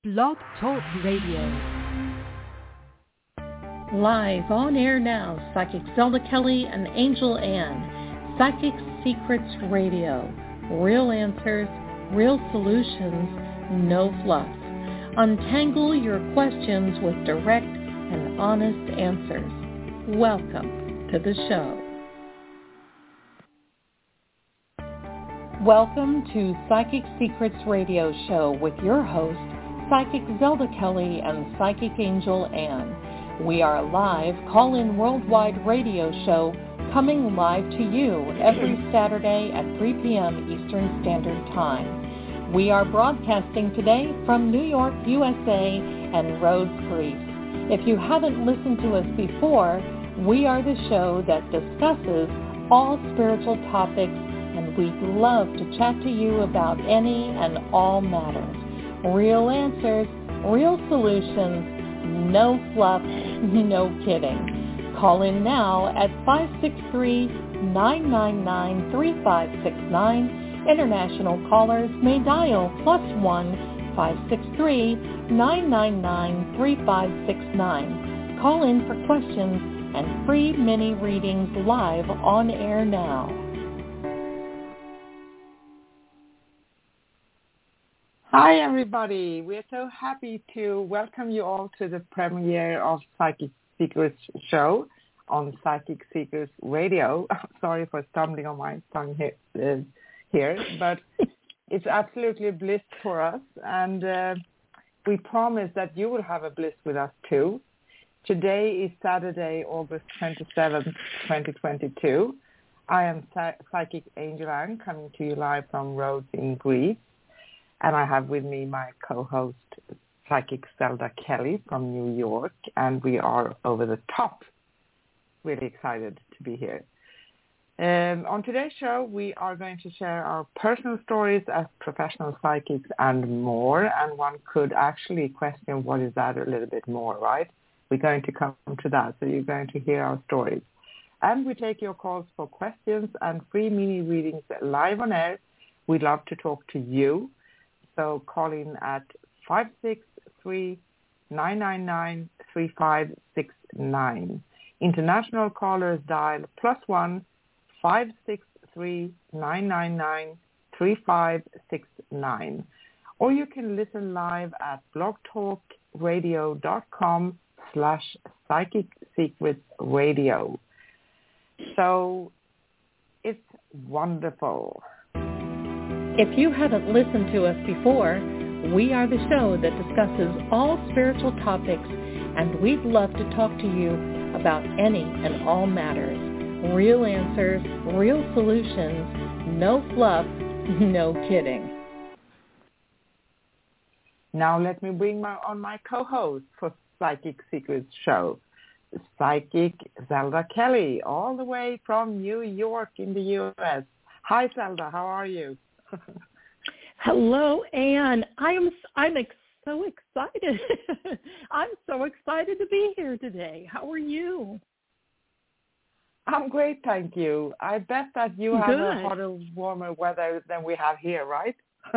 Blog Talk Radio. Live on air now, Psychic Zelda Kelly and Angel Ann. Psychic Secrets Radio. Real answers, real solutions, no fluff. Untangle your questions with direct and honest answers. Welcome to the show. Welcome to Psychic Secrets Radio Show with your host, Psychic Zelda Kelly and Psychic Angel Ann. We are a live call-in worldwide radio show coming live to you every Saturday at 3 p.m. Eastern Standard Time. We are broadcasting today from New York, USA and Rhodes, Greece. If you haven't listened to us before, we are the show that discusses all spiritual topics, and we'd love to chat to you about any and all matters. Real answers, real solutions, no fluff, no kidding. Call in now at 563-999-3569. International callers may dial +1 563-999-3569. Call in for questions and free mini readings live on air now. Hi everybody, we're so happy to welcome you all to the premiere of Psychic Secrets show on Psychic Secrets Radio. Sorry for stumbling on my tongue here, but it's absolutely a bliss for us, and we promise that you will have a bliss with us too. Today is Saturday, August 27th, 2022. I am Psychic Angel Ann, coming to you live from Rhodes in Greece. And I have with me my co-host, Psychic Zelda Kelly from New York, and we are over the top really excited to be here. On today's show, we are going to share our personal stories as professional psychics and more, and one could actually question what is that a little bit more, right? We're going to come to that, so you're going to hear our stories. And we take your calls for questions and free mini readings live on air. We'd love to talk to you. So call in at 563-999-3569. International callers dial +1 563-999-3569. Or you can listen live at blogtalkradio.com/Psychic Secrets Radio. So it's wonderful. If you haven't listened to us before, we are the show that discusses all spiritual topics, and we'd love to talk to you about any and all matters. Real answers, real solutions, no fluff, no kidding. Now let me bring on my co-host for Psychic Secrets show, Psychic Zelda Kelly, all the way from New York in the U.S. Hi, Zelda. How are you? Hello, Anne. I'm so excited. I'm so excited to be here today. How are you? I'm great, thank you. I bet that you have a hotter, warmer weather than we have here, right?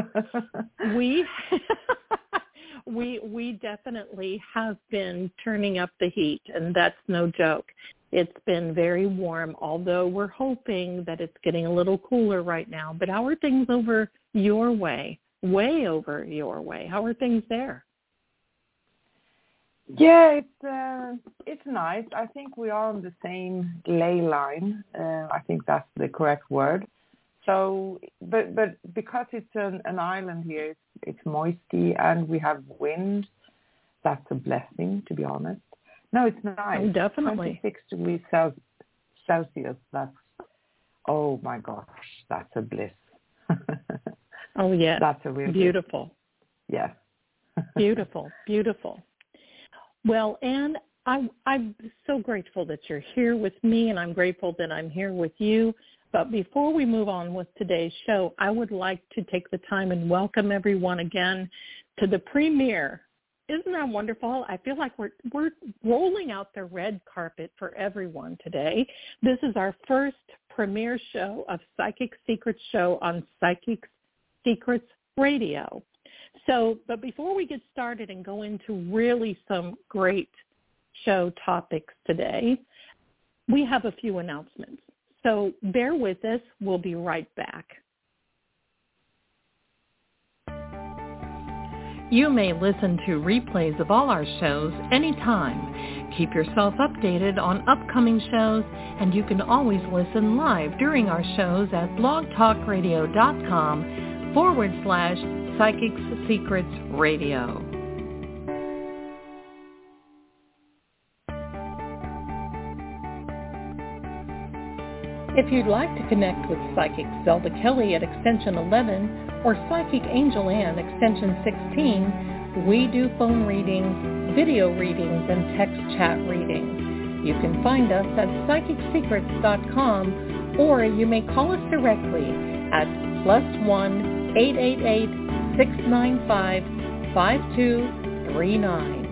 We definitely have been turning up the heat, and that's no joke. It's been very warm, although we're hoping that it's getting a little cooler right now. But how are things over your way? Way over your way. How are things there? Yeah, it's nice. I think we are on the same ley line. I think that's the correct word. So, but because it's an island here, it's moisty and we have wind. That's a blessing, to be honest. No, it's nice. Oh, definitely. 26 degrees Celsius. That's, oh my gosh, that's a bliss. Oh, yeah. That's a real beautiful. Bliss. Yeah. Beautiful, beautiful. Well, Anne, I'm so grateful that you're here with me, and I'm grateful that I'm here with you. But before we move on with today's show, I would like to take the time and welcome everyone again to the premiere. Isn't that wonderful? I feel like we're rolling out the red carpet for everyone today. This is our first premiere show of Psychic Secrets show on Psychic Secrets Radio. So, but before we get started and go into really some great show topics today, we have a few announcements. So bear with us. We'll be right back. You may listen to replays of all our shows anytime. Keep yourself updated on upcoming shows, and you can always listen live during our shows at blogtalkradio.com/Psychics Secrets Radio. If you'd like to connect with Psychic Zelda Kelly at extension 11 or Psychic Angel Ann extension 16, we do phone readings, video readings, and text chat readings. You can find us at psychicsecrets.com, or you may call us directly at +1-888-695-5239.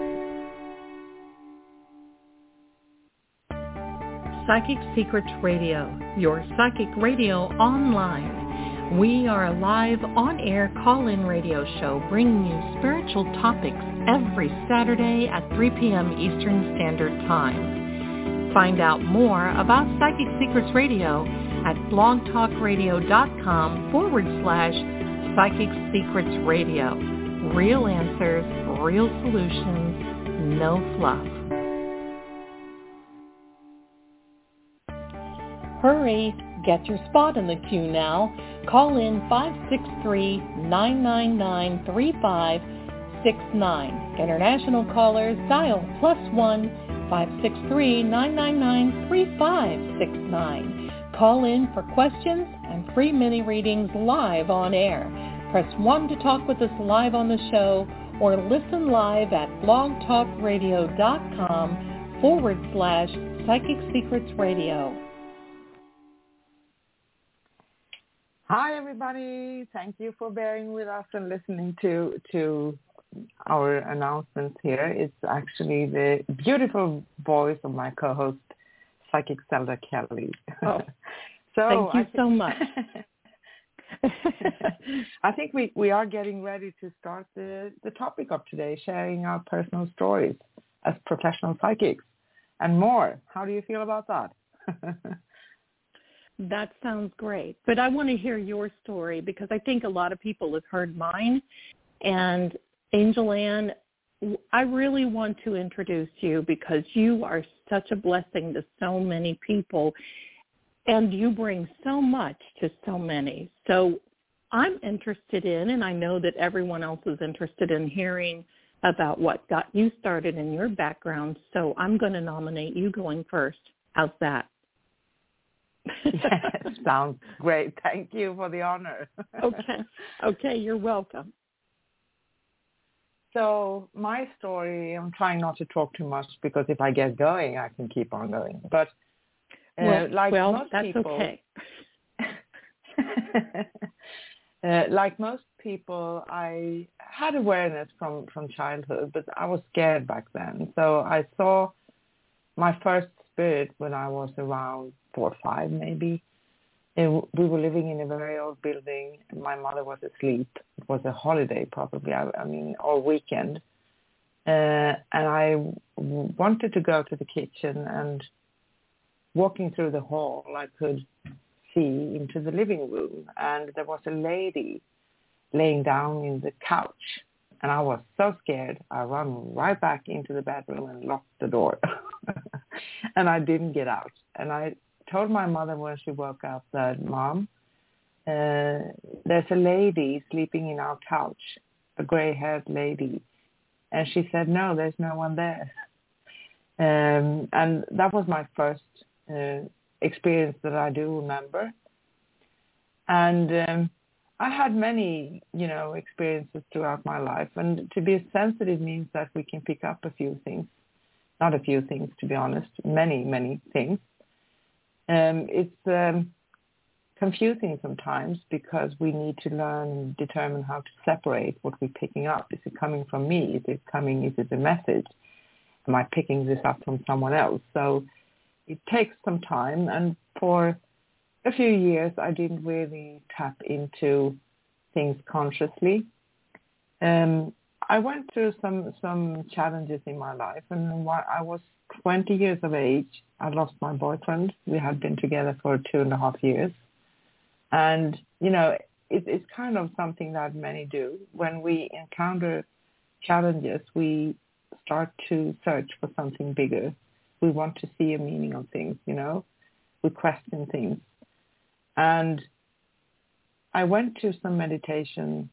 Psychic Secrets Radio, your psychic radio online. We are a live on-air call-in radio show bringing you spiritual topics every Saturday at 3 p.m. Eastern Standard Time. Find out more about Psychic Secrets Radio at blogtalkradio.com/Psychic Secrets Radio. Real answers, real solutions, no fluff. Hurry, get your spot in the queue now. Call in 563-999-3569. International callers dial +1-563-999-3569. Call in for questions and free mini readings live on air. Press 1 to talk with us live on the show, or listen live at blogtalkradio.com/Psychic Secrets Radio. Hi, everybody. Thank you for bearing with us and listening to our announcements here. It's actually the beautiful voice of my co-host, Psychic Zelda Kelly. Oh, thank you so much. I think we are getting ready to start the topic of today, sharing our personal stories as professional psychics and more. How do you feel about that? That sounds great. But I want to hear your story because I think a lot of people have heard mine. And Angel Ann, I really want to introduce you because you are such a blessing to so many people and you bring so much to so many. So I'm interested in, and I know that everyone else is interested in hearing about what got you started in your background. So I'm going to nominate you going first. How's that? Yes, sounds great. Thank you for the honor. Okay, you're welcome. So my story, I'm trying not to talk too much because if I get going, I can keep on going. But most that's people, okay. Like most people, I had awareness from childhood, but I was scared back then. So I saw my first spirit when I was around 4 or 5 maybe. We were living in a very old building. My mother was asleep. It was a holiday probably, or weekend. And I wanted to go to the kitchen, and walking through the hall, I could see into the living room. And there was a lady laying down in the couch. And I was so scared, I ran right back into the bedroom and locked the door. And I didn't get out. And I told my mother when she woke up that, Mom, there's a lady sleeping in our couch, a gray-haired lady. And she said, no, there's no one there. And that was my first experience that I do remember. And I had many, experiences throughout my life. And to be sensitive means that we can pick up a few things. Not a few things, to be honest. Many, many things. It's confusing sometimes because we need to learn and determine how to separate what we're picking up. Is it coming from me? Is it a message? Am I picking this up from someone else? So it takes some time. And for a few years, I didn't really tap into things consciously. I went through some challenges in my life, and while I was 20 years of age, I lost my boyfriend. We had been together for 2.5 years. And, it's kind of something that many do. When we encounter challenges, we start to search for something bigger. We want to see a meaning of things, We question things. And I went to some meditation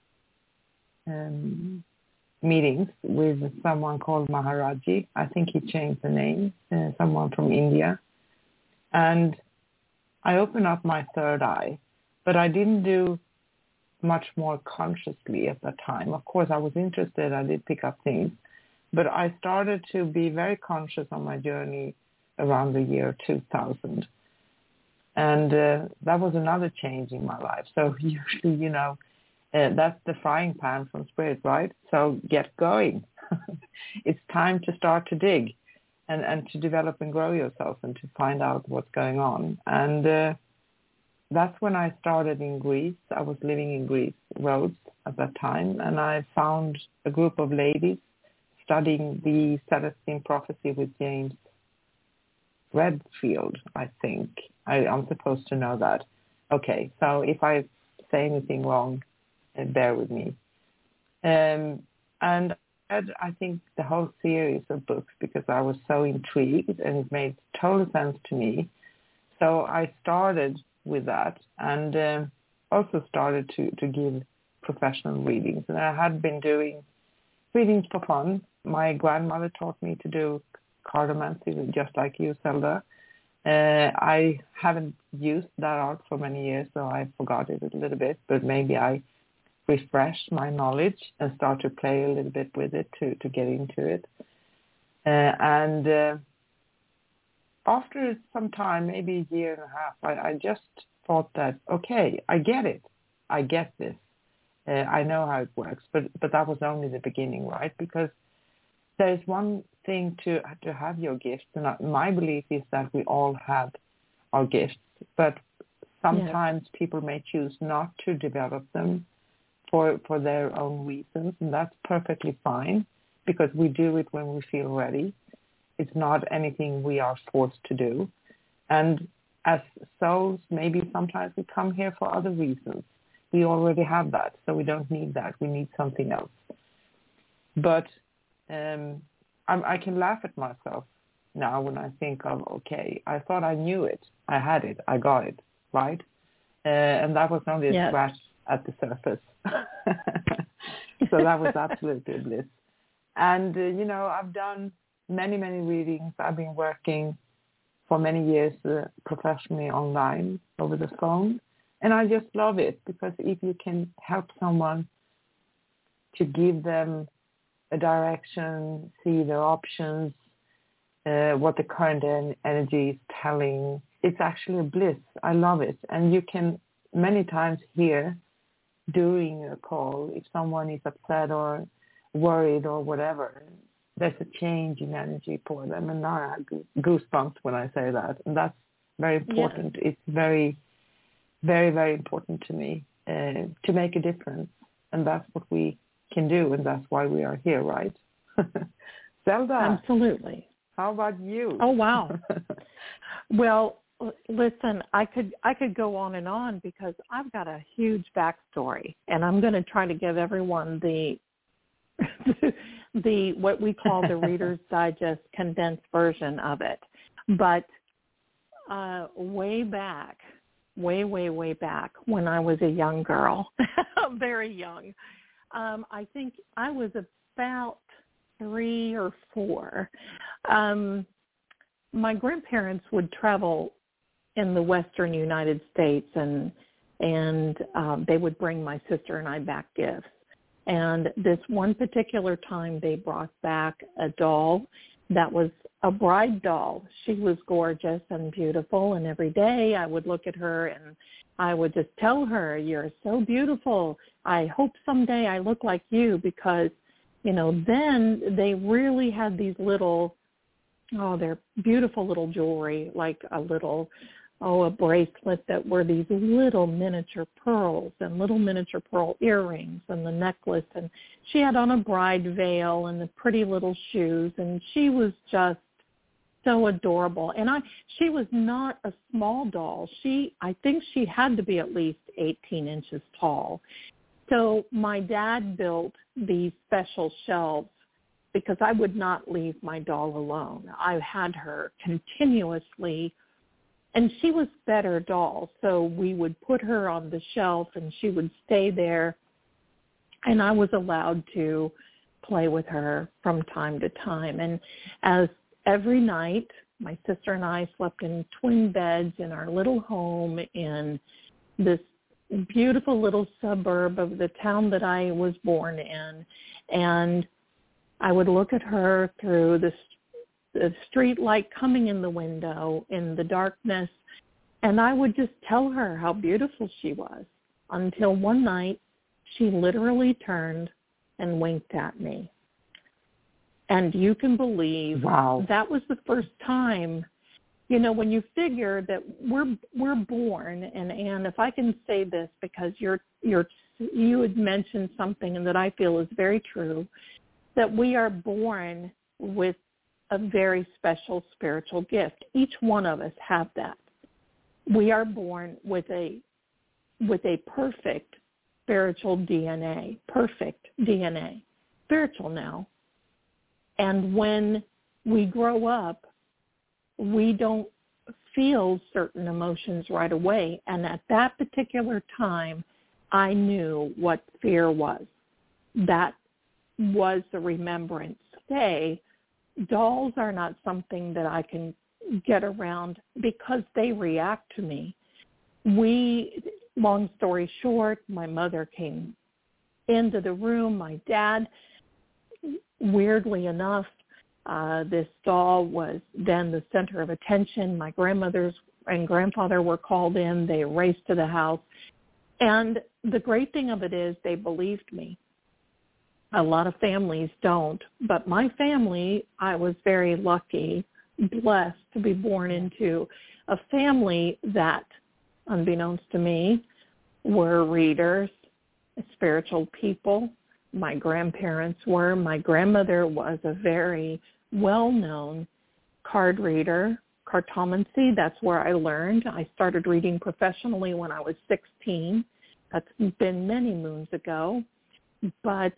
meetings with someone called Maharaji. I think he changed the name, someone from India. And I opened up my third eye, but I didn't do much more consciously at that time. Of course, I was interested. I did pick up things, but I started to be very conscious on my journey around the year 2000. And that was another change in my life. So usually, that's the frying pan from spirit, right? So get going. It's time to start to dig and to develop and grow yourself and to find out what's going on. And that's when I started in Greece. I was living in Greece, Rhodes at that time, and I found a group of ladies studying the Celestine Prophecy with James Redfield, I think. I'm supposed to know that. Okay, so if I say anything wrong, bear with me. And I read, I think, the whole series of books because I was so intrigued and it made total sense to me. So I started with that and also started to give professional readings. And I had been doing readings for fun. My grandmother taught me to do cartomancy, just like you, Zelda. I haven't used that art for many years, so I forgot it a little bit, but maybe I refresh my knowledge and start to play a little bit with it to get into it. And after some time, maybe a year and a half, I just thought that, okay, I get it. I get this. I know how it works. But that was only the beginning, right? Because there's one thing to have your gifts. And my belief is that we all have our gifts. But sometimes people may choose not to develop them for their own reasons. And that's perfectly fine because we do it when we feel ready. It's not anything we are forced to do. And as souls, maybe sometimes we come here for other reasons. We already have that, so we don't need that. We need something else. But I can laugh at myself now when I think of, okay, I thought I knew it. I had it. I got it, right? And that was only a scratch at the surface. So that was absolutely bliss. And, I've done many, many readings. I've been working for many years professionally online over the phone. And I just love it because if you can help someone to give them a direction, see their options, what the current energy is telling, it's actually a bliss. I love it. And you can many times hear during a call if someone is upset or worried or whatever, there's a change in energy for them. And now I have goosebumps when I say that. And that's very important. Yeah. It's very, very, very important to me to make a difference. And that's what we can do. And that's why we are here, right? Zelda. Absolutely. How about you? Oh, wow. Well, listen, I could go on and on because I've got a huge backstory. And I'm going to try to give everyone the what we call the Reader's Digest condensed version of it. But way back when I was a young girl, very young, I think I was about 3 or 4. My grandparents would travel in the western United States and they would bring my sister and I back gifts. And this one particular time they brought back a doll that was a bride doll. She was gorgeous and beautiful, and every day I would look at her and I would just tell her, "You're so beautiful. I hope someday I look like you," because, then they really had these little, they're beautiful little jewelry, like a little a bracelet that were these little miniature pearls and little miniature pearl earrings and the necklace. And she had on a bride veil and the pretty little shoes. And she was just so adorable. And she was not a small doll. I think she had to be at least 18 inches tall. So my dad built these special shelves because I would not leave my doll alone. I had her continuously, and she was better doll. So we would put her on the shelf and she would stay there, and I was allowed to play with her from time to time. And as every night, my sister and I slept in twin beds in our little home in this beautiful little suburb of the town that I was born in. And I would look at her through the street light coming in the window in the darkness, and I would just tell her how beautiful she was, until one night she literally turned and winked at me. And you can believe that was the first time, when you figure that we're born, and Anne, if I can say this, because you had mentioned something that I feel is very true, that we are born with a very special spiritual gift. Each one of us have that. We are born with a perfect spiritual DNA, spiritual now. And when we grow up, we don't feel certain emotions right away. And at that particular time, I knew what fear was. That was the remembrance. Today, dolls are not something that I can get around because they react to me. Long story short, my mother came into the room. My dad, weirdly enough, this doll was then the center of attention. My grandmothers and grandfather were called in. They raced to the house. And the great thing of it is they believed me. A lot of families don't, but my family, I was very lucky, blessed to be born into a family that, unbeknownst to me, were readers, spiritual people. My grandparents were. My grandmother was a very well-known card reader, cartomancy. That's where I learned. I started reading professionally when I was 16. That's been many moons ago. But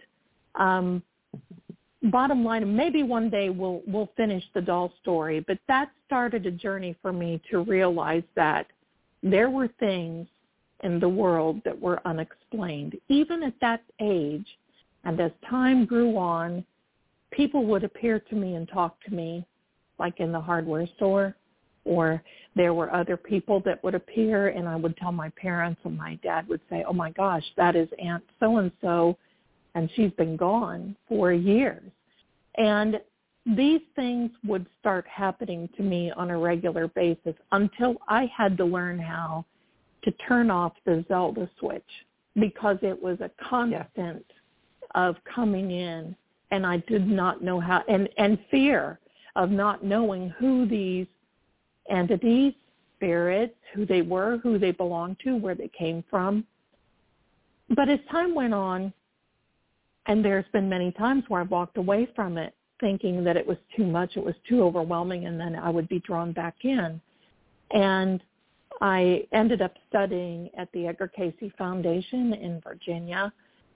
bottom line, maybe one day we'll finish the doll story, but that started a journey for me to realize that there were things in the world that were unexplained. Even at that age, and as time grew on, people would appear to me and talk to me, like in the hardware store, or there were other people that would appear, and I would tell my parents, and my dad would say, "Oh my gosh, that is Aunt so-and-so, and she's been gone for years." And these things would start happening to me on a regular basis until I had to learn how to turn off the Zelda switch, because it was a constant of coming in, and I did not know how, and fear of not knowing who these entities, spirits, who they were, who they belonged to, where they came from. But as time went on, and there's been many times where I've walked away from it thinking that it was too much, it was too overwhelming, and then I would be drawn back in. And I ended up studying at the Edgar Cayce Foundation in Virginia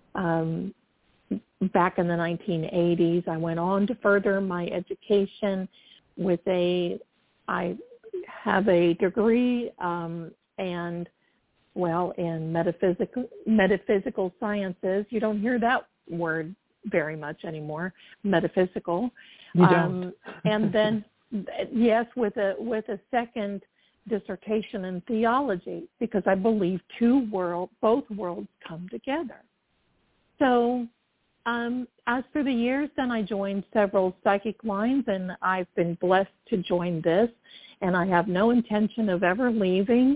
back in the 1980s. I went on to further my education with I have a degree in metaphysical sciences. You don't hear that word very much anymore, metaphysical. You don't. And then, yes, with a second dissertation in theology, because I believe both worlds come together. So as for the years, then I joined several psychic lines, and I've been blessed to join this, and I have no intention of ever leaving.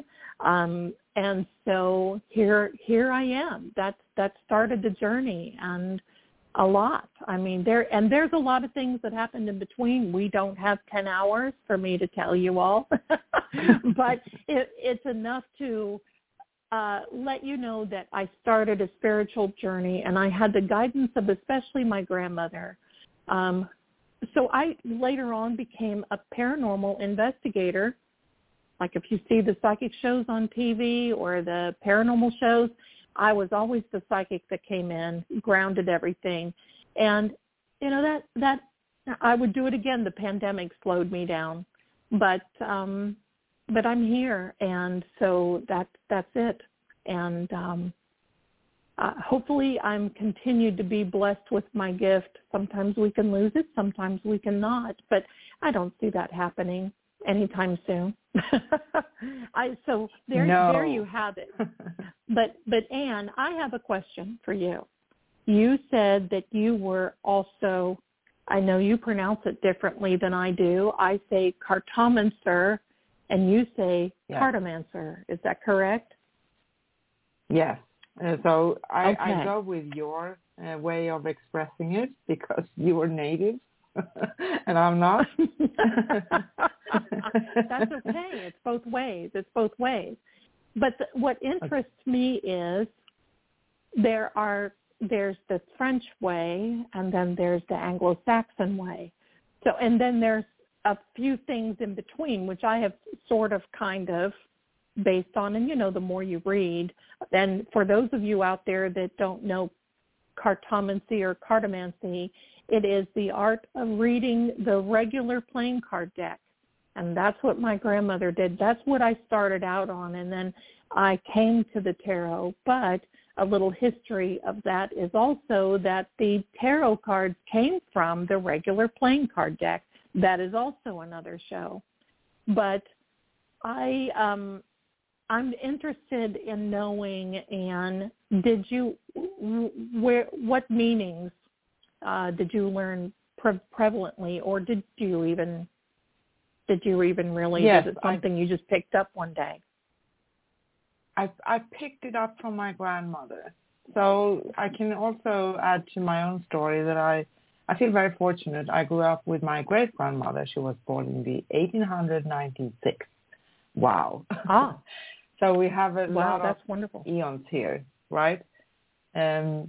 And so here I am. That started the journey, and a lot. I mean, there's a lot of things that happened in between. We don't have 10 hours for me to tell you all, but it's enough to let you know that I started a spiritual journey, and I had the guidance of especially my grandmother. So I later on became a paranormal investigator. Like if you see the psychic shows on TV or the paranormal shows, I was always the psychic that came in, grounded everything. And, you know, that I would do it again. The pandemic slowed me down. But I'm here, and so that's it. And hopefully I'm continued to be blessed with my gift. Sometimes we can lose it, sometimes we cannot, but I don't see that happening anytime soon. There you have it. But Anne, I have a question for you. You said that you were also, I know you pronounce it differently than I do. I say cartomancer, and you say cartomancer. Is that correct? Yes. So I Okay. go with your way of expressing it because you are native and I'm not. That's okay. It's both ways. But what interests me is there's the French way, and then there's the Anglo-Saxon way. So, and then there's a few things in between, which I have sort of kind of based on, and you know, the more you read. And for those of you out there that don't know cartomancy or cartomancy, it is the art of reading the regular playing card deck. And that's what my grandmother did. That's what I started out on, and then I came to the tarot. But a little history of that is also that the tarot cards came from the regular playing card deck. That is also another show. But I'm interested in knowing, Anne, what meanings did you learn prevalently, or did you even really? Yes, was it something you just picked up one day? I picked it up from my grandmother. So I can also add to my own story that I feel very fortunate. I grew up with my great-grandmother. She was born in the 1896. Wow. Ah. So we have a lot that's of wonderful. eons here, right? And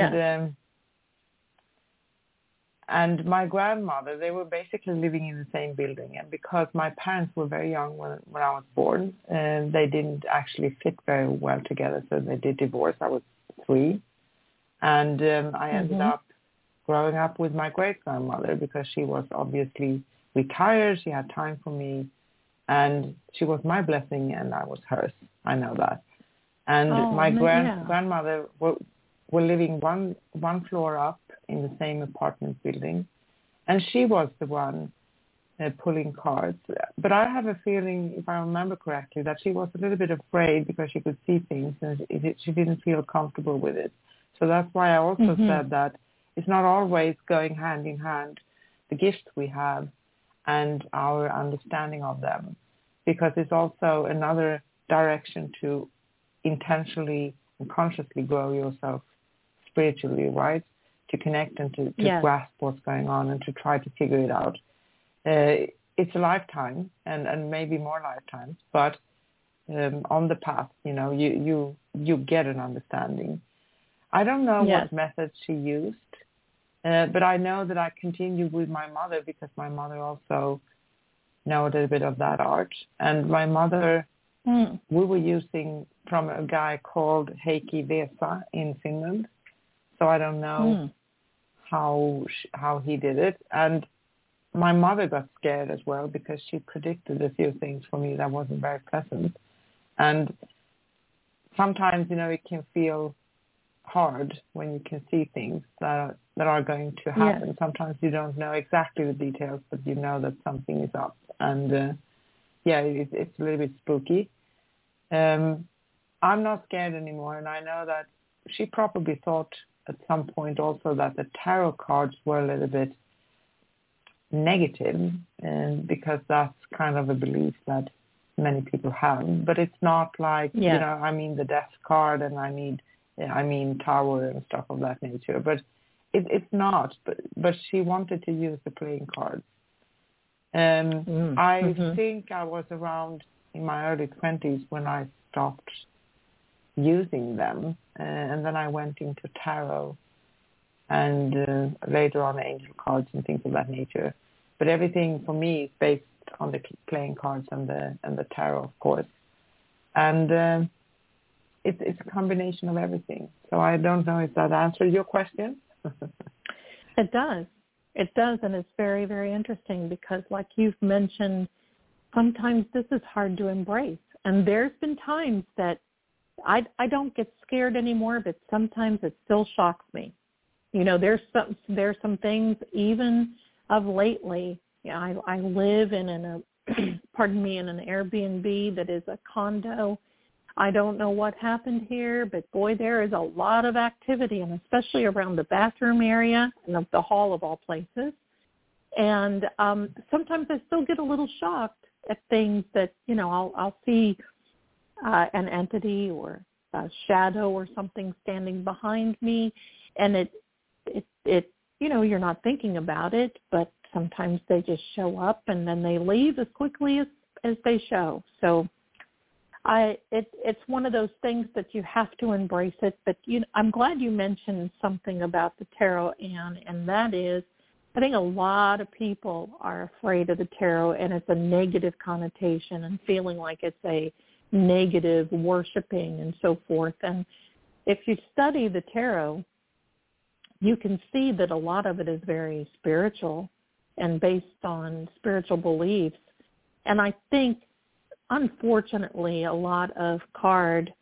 my grandmother, they were basically living in the same building. And because my parents were very young when I was born, they didn't actually fit very well together. So they did divorce. I was 3. And I ended up growing up with my great-grandmother because she was obviously retired. She had time for me. And she was my blessing and I was hers. I know that. And my grandmother were living one floor up in the same apartment building. And she was the one pulling cards. But I have a feeling, if I remember correctly, that she was a little bit afraid because she could see things and she didn't feel comfortable with it. So that's why I also said that it's not always going hand in hand, the gifts we have and our understanding of them, because it's also another direction to intentionally and consciously grow yourself spiritually, right? To connect and to grasp what's going on and to try to figure it out. It's a lifetime and maybe more lifetimes, but on the path, you know, you get an understanding. I don't know what methods she used, but I know that I continued with my mother because my mother also know a little bit of that art. And my mother, we were using from a guy called Heikki Vesa in Finland. So I don't know how he did it. And my mother got scared as well because she predicted a few things for me that wasn't very pleasant. And sometimes, you know, it can feel hard when you can see things that are going to happen. Yes. Sometimes you don't know exactly the details, but you know that something is up. And it's a little bit spooky. I'm not scared anymore, and I know that she probably thought at some point also that the tarot cards were a little bit negative, and because that's kind of a belief that many people have. But it's not like, you know, I mean the death card and I mean tower and stuff of that nature. But it's not, but she wanted to use the playing cards. I think I was around in my early 20s when I stopped using them, and then I went into tarot and later on angel cards and things of that nature. But everything for me is based on the playing cards and the tarot, of course. And it's a combination of everything. So I don't know if that answers your question. It does. It does, and it's very, very interesting because, like you've mentioned, sometimes this is hard to embrace. And there's been times that I don't get scared anymore, but sometimes it still shocks me. You know, there's some things even of lately. I live in an Airbnb that is a condo. I don't know what happened here, but boy, there is a lot of activity, and especially around the bathroom area and the hall of all places. And sometimes I still get a little shocked at things that, you know, I'll see an entity or a shadow or something standing behind me, and it you know, you're not thinking about it, but sometimes they just show up and then they leave as quickly as they show. So it's one of those things that you have to embrace it. But I'm glad you mentioned something about the tarot, Anne, and that is, I think a lot of people are afraid of the tarot, and it's a negative connotation and feeling like it's a negative worshiping and so forth. And if you study the tarot, you can see that a lot of it is very spiritual and based on spiritual beliefs. And I think, unfortunately, a lot of artists,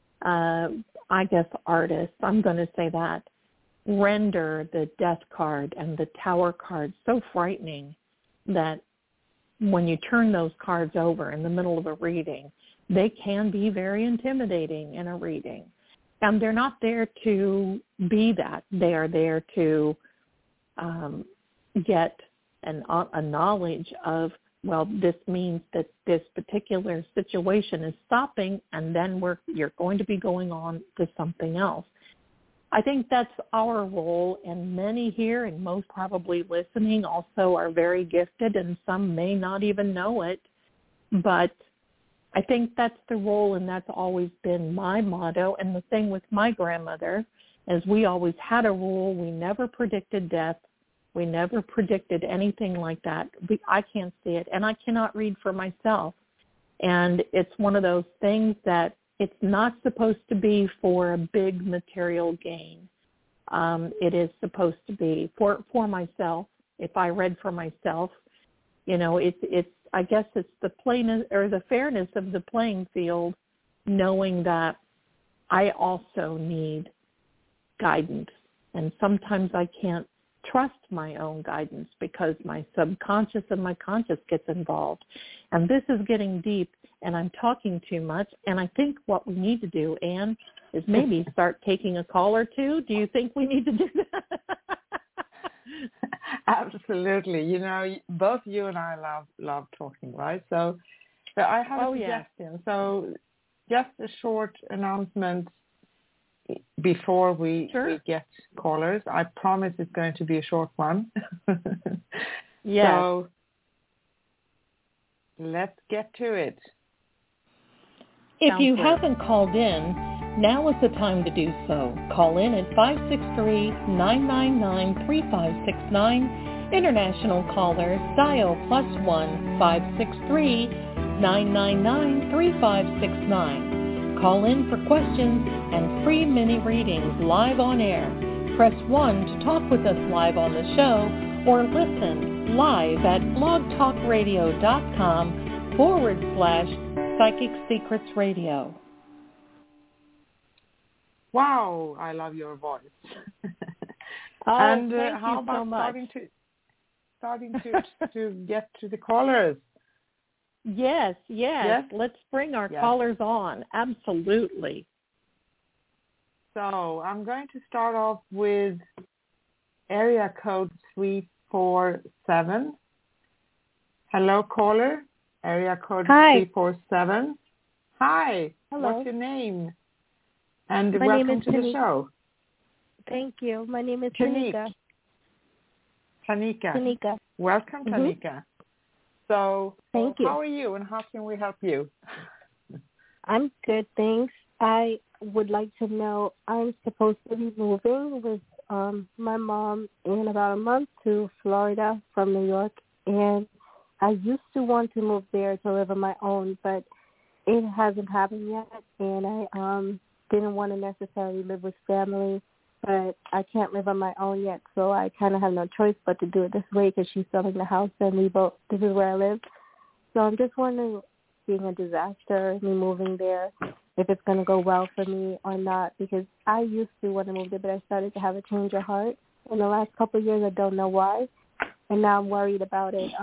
I'm going to say that, render the death card and the tower card so frightening that when you turn those cards over in the middle of a reading, they can be very intimidating in a reading. And they're not there to be that. They are there to get a knowledge of, well, this means that this particular situation is stopping, and then you're going to be going on to something else. I think that's our role, and many here and most probably listening also are very gifted, and some may not even know it. But I think that's the role, and that's always been my motto. And the thing with my grandmother is we always had a rule. We never predicted death. We never predicted anything like that. I can't see it, and I cannot read for myself. And it's one of those things that it's not supposed to be for a big material gain. It is supposed to be for myself. If I read for myself, you know, it's I guess it's the plainness or the fairness of the playing field, knowing that I also need guidance. And sometimes I can't trust my own guidance because my subconscious and my conscious gets involved. And this is getting deep, and I'm talking too much. And I think what we need to do, Anne, is maybe start taking a call or two. Do you think we need to do that? Absolutely. You know, both you and I love talking, right? So I have a suggestion. Yeah. So just a short announcement before we get callers. I promise it's going to be a short one. Yes. So let's get to it. If you haven't called in, now is the time to do so. Call in at 563-999-3569. International callers dial +1 563-999-3569. Call in for questions and free mini readings live on air. Press 1 to talk with us live on the show, or listen live at blogtalkradio.com/Psychic Secrets Radio. Wow, I love your voice. And how you about so much. starting to get to the callers? Yes. Let's bring our callers on. Absolutely. So I'm going to start off with area code 347. Hello, caller. Area code 347. Hi. Hello. What's your name? And My welcome name is to the show. Thank you. My name is Tanika. Tanika. Welcome, Tanika. So, thank you. How are you, and how can we help you? I'm good, thanks. I would like to know, I'm supposed to be moving with my mom in about a month to Florida from New York, and I used to want to move there to live on my own, but it hasn't happened yet, and I didn't want to necessarily live with family, but I can't live on my own yet, so I kind of have no choice but to do it this way because she's selling the house, and this is where I live. So I'm just wondering, being a disaster, me moving there, if it's going to go well for me or not, because I used to want to move there, but I started to have a change of heart in the last couple of years. I don't know why, and now I'm worried about it.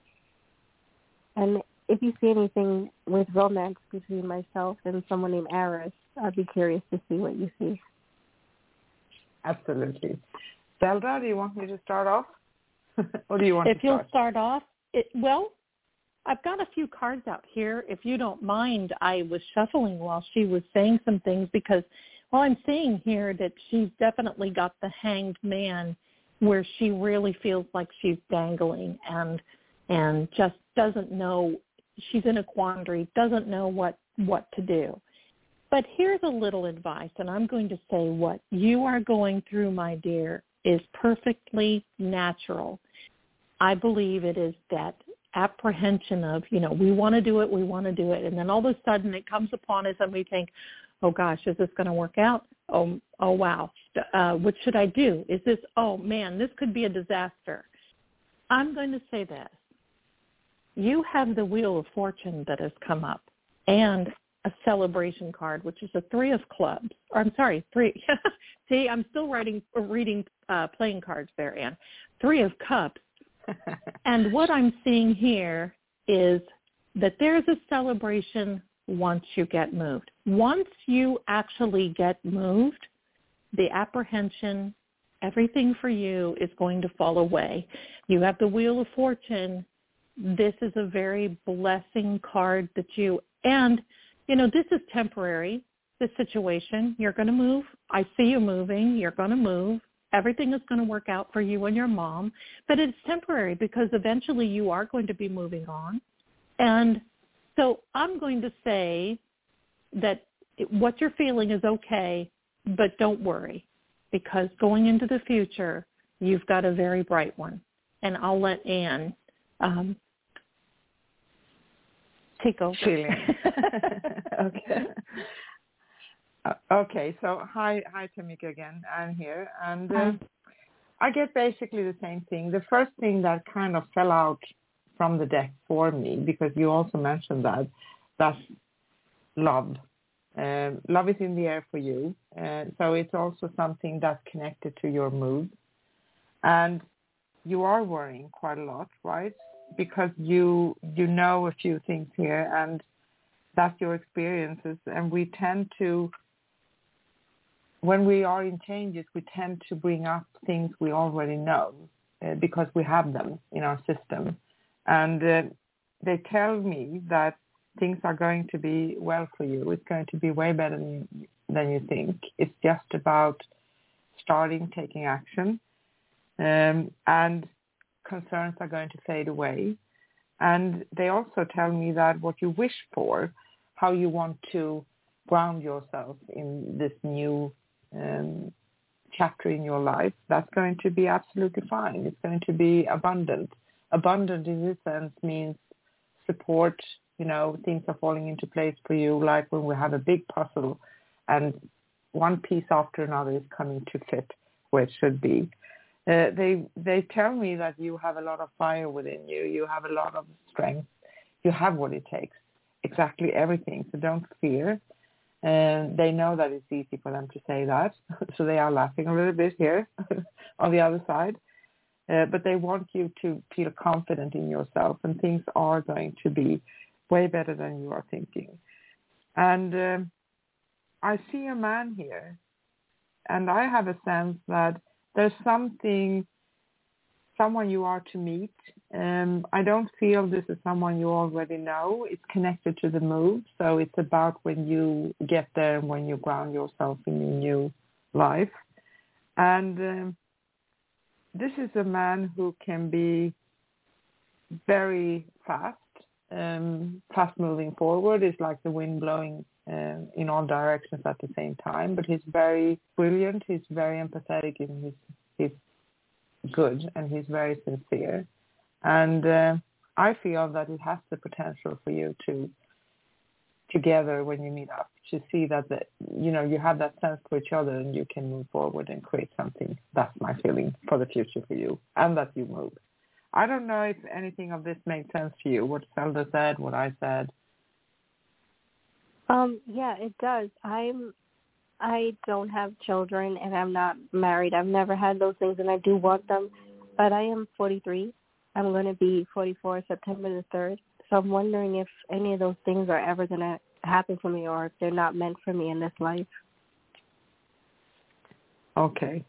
And if you see anything with romance between myself and someone named Aris, I'd be curious to see what you see. Absolutely. Zelda, do you want me to start off? Or do you want to start? If you'll start off, well, I've got a few cards out here. If you don't mind, I was shuffling while she was saying some things because, well, I'm seeing here that she's definitely got the Hanged Man where she really feels like she's dangling and just doesn't know. She's in a quandary, doesn't know what to do. But here's a little advice, and I'm going to say what you are going through, my dear, is perfectly natural. I believe it is that apprehension of, we want to do it, and then all of a sudden it comes upon us and we think, oh gosh, is this going to work out? Oh wow, what should I do? Is this, oh man, this could be a disaster. I'm going to say this. You have the Wheel of Fortune that has come up and a celebration card, which is a 3 of clubs. Or I'm sorry, 3. See, I'm still reading playing cards there, Anne. 3 of cups. And what I'm seeing here is that there's a celebration once you get moved. Once you actually get moved, the apprehension, everything for you is going to fall away. You have the Wheel of Fortune. This is a very blessing card that and this is temporary, this situation. You're going to move. I see you moving. You're going to move. Everything is going to work out for you and your mom, but it's temporary because eventually you are going to be moving on. And so I'm going to say that what you're feeling is okay, but don't worry because going into the future, you've got a very bright one. And I'll let Anne take over. Okay. Okay, so hi Tanika again. I'm here, and I get basically the same thing. The first thing that kind of fell out from the deck for me, because you also mentioned that's love. Love is in the air for you, so it's also something that's connected to your mood, and you are worrying quite a lot, right? Because you know a few things here, and that's your experiences, and we tend to. When we are in changes, we tend to bring up things we already know because we have them in our system. And they tell me that things are going to be well for you. It's going to be way better than you think. It's just about taking action. And concerns are going to fade away. And they also tell me that what you wish for, how you want to ground yourself in this new chapter in your life, that's going to be absolutely fine. It's going to be abundant. Abundant in this sense means support, things are falling into place for you, like when we have a big puzzle and one piece after another is coming to fit where it should be. They tell me that you have a lot of fire within you. You have a lot of strength. You have what it takes, exactly everything. So don't fear. And they know that it's easy for them to say that, so they are laughing a little bit here on the other side. But they want you to feel confident in yourself, and things are going to be way better than you are thinking. And I see a man here, and I have a sense that there's someone you are to meet. I don't feel this is someone you already know. It's connected to the move, so it's about when you get there and when you ground yourself in your new life. And this is a man who can be very fast. Fast moving forward is like the wind blowing in all directions at the same time. But he's very brilliant. He's very empathetic, and he's good, and he's very sincere. And I feel that it has the potential for you to together when you meet up to see that you have that sense for each other, and you can move forward and create something. That's my feeling for the future for you, and that you move. I don't know if anything of this made sense to you, what Zelda said, what I said. Yeah, it does. I don't have children, and I'm not married. I've never had those things, and I do want them. But I am 43. I'm going to be 44 September the 3rd. So I'm wondering if any of those things are ever going to happen for me, or if they're not meant for me in this life. Okay.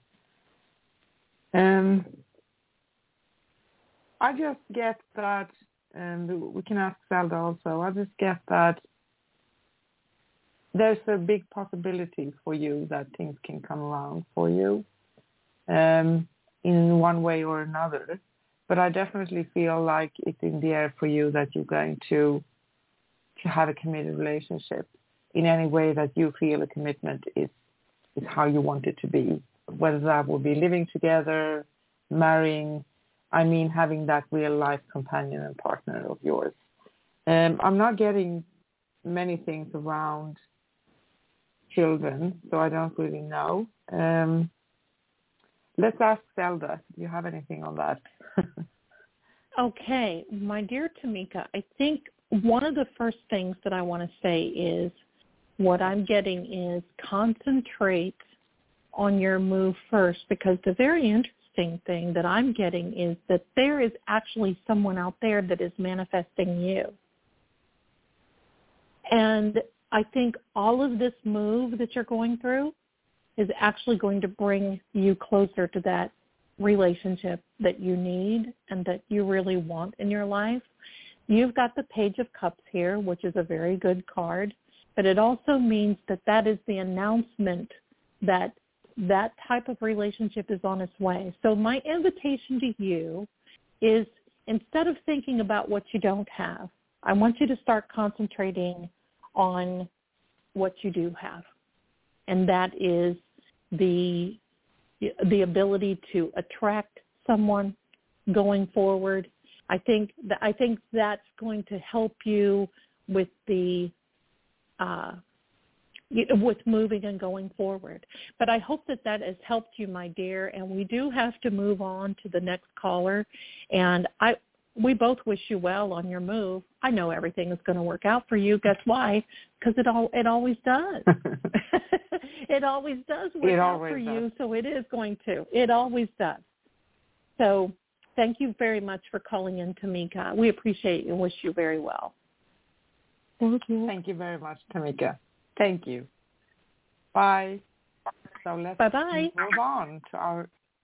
I just get that, and we can ask Zelda also, I just get that there's a big possibility for you that things can come around for you in one way or another. But I definitely feel like it's in the air for you that you're going to have a committed relationship in any way that you feel a commitment is how you want it to be. Whether that will be living together, marrying, having that real life companion and partner of yours. I'm not getting many things around children, so I don't really know. Let's ask Zelda. Do you have anything on that? Okay, my dear Tamika, I think one of the first things that I want to say is what I'm getting is concentrate on your move first, because the very interesting thing that I'm getting is that there is actually someone out there that is manifesting you. And I think all of this move that you're going through is actually going to bring you closer to that relationship that you need and that you really want in your life. You've got the Page of Cups here, which is a very good card, but it also means that that is the announcement that that type of relationship is on its way. So my invitation to you is, instead of thinking about what you don't have, I want you to start concentrating on what you do have. And that is the ability to attract someone going forward. I think that's going to help you with with moving and going forward. But I hope that has helped you, my dear. And we do have to move on to the next caller. And we both wish you well on your move. I know everything is going to work out for you. Guess why? Because it always does. It always does work out for you, so it is going to. It always does. So thank you very much for calling in, Tamika. We appreciate you and wish you very well. Thank you. Thank you very much, Tamika. Thank you. Bye. So let's move on to our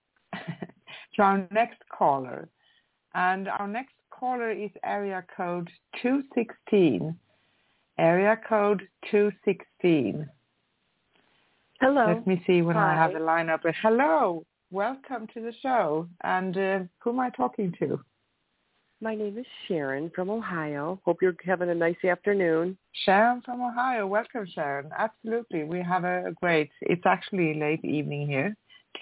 next caller. And our next caller is area code 216. Area code 216. Hello. Let me see when Hi. I have the lineup. Hello. Welcome to the show. And who am I talking to? My name is Sharon from Ohio. Hope you're having a nice afternoon. Sharon from Ohio. Welcome, Sharon. Absolutely. We have a great, it's actually late evening here,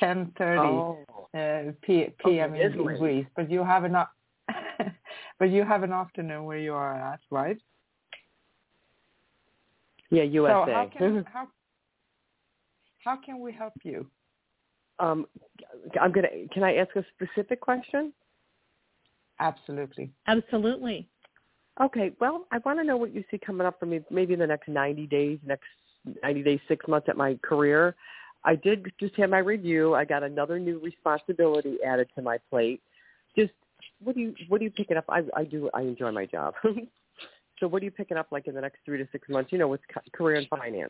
10:30 p.m. in Greece. But you have an afternoon where you are at, right? Yeah, USA. So how can we help you? Can I ask a specific question? Absolutely. Absolutely. Okay, well, I want to know what you see coming up for me maybe in the next 90 days, 6 months at my career. I did just have my review. I got another new responsibility added to my plate. Just what are you picking up? I enjoy my job. So what are you picking up like in the next 3 to 6 months, with career and finance?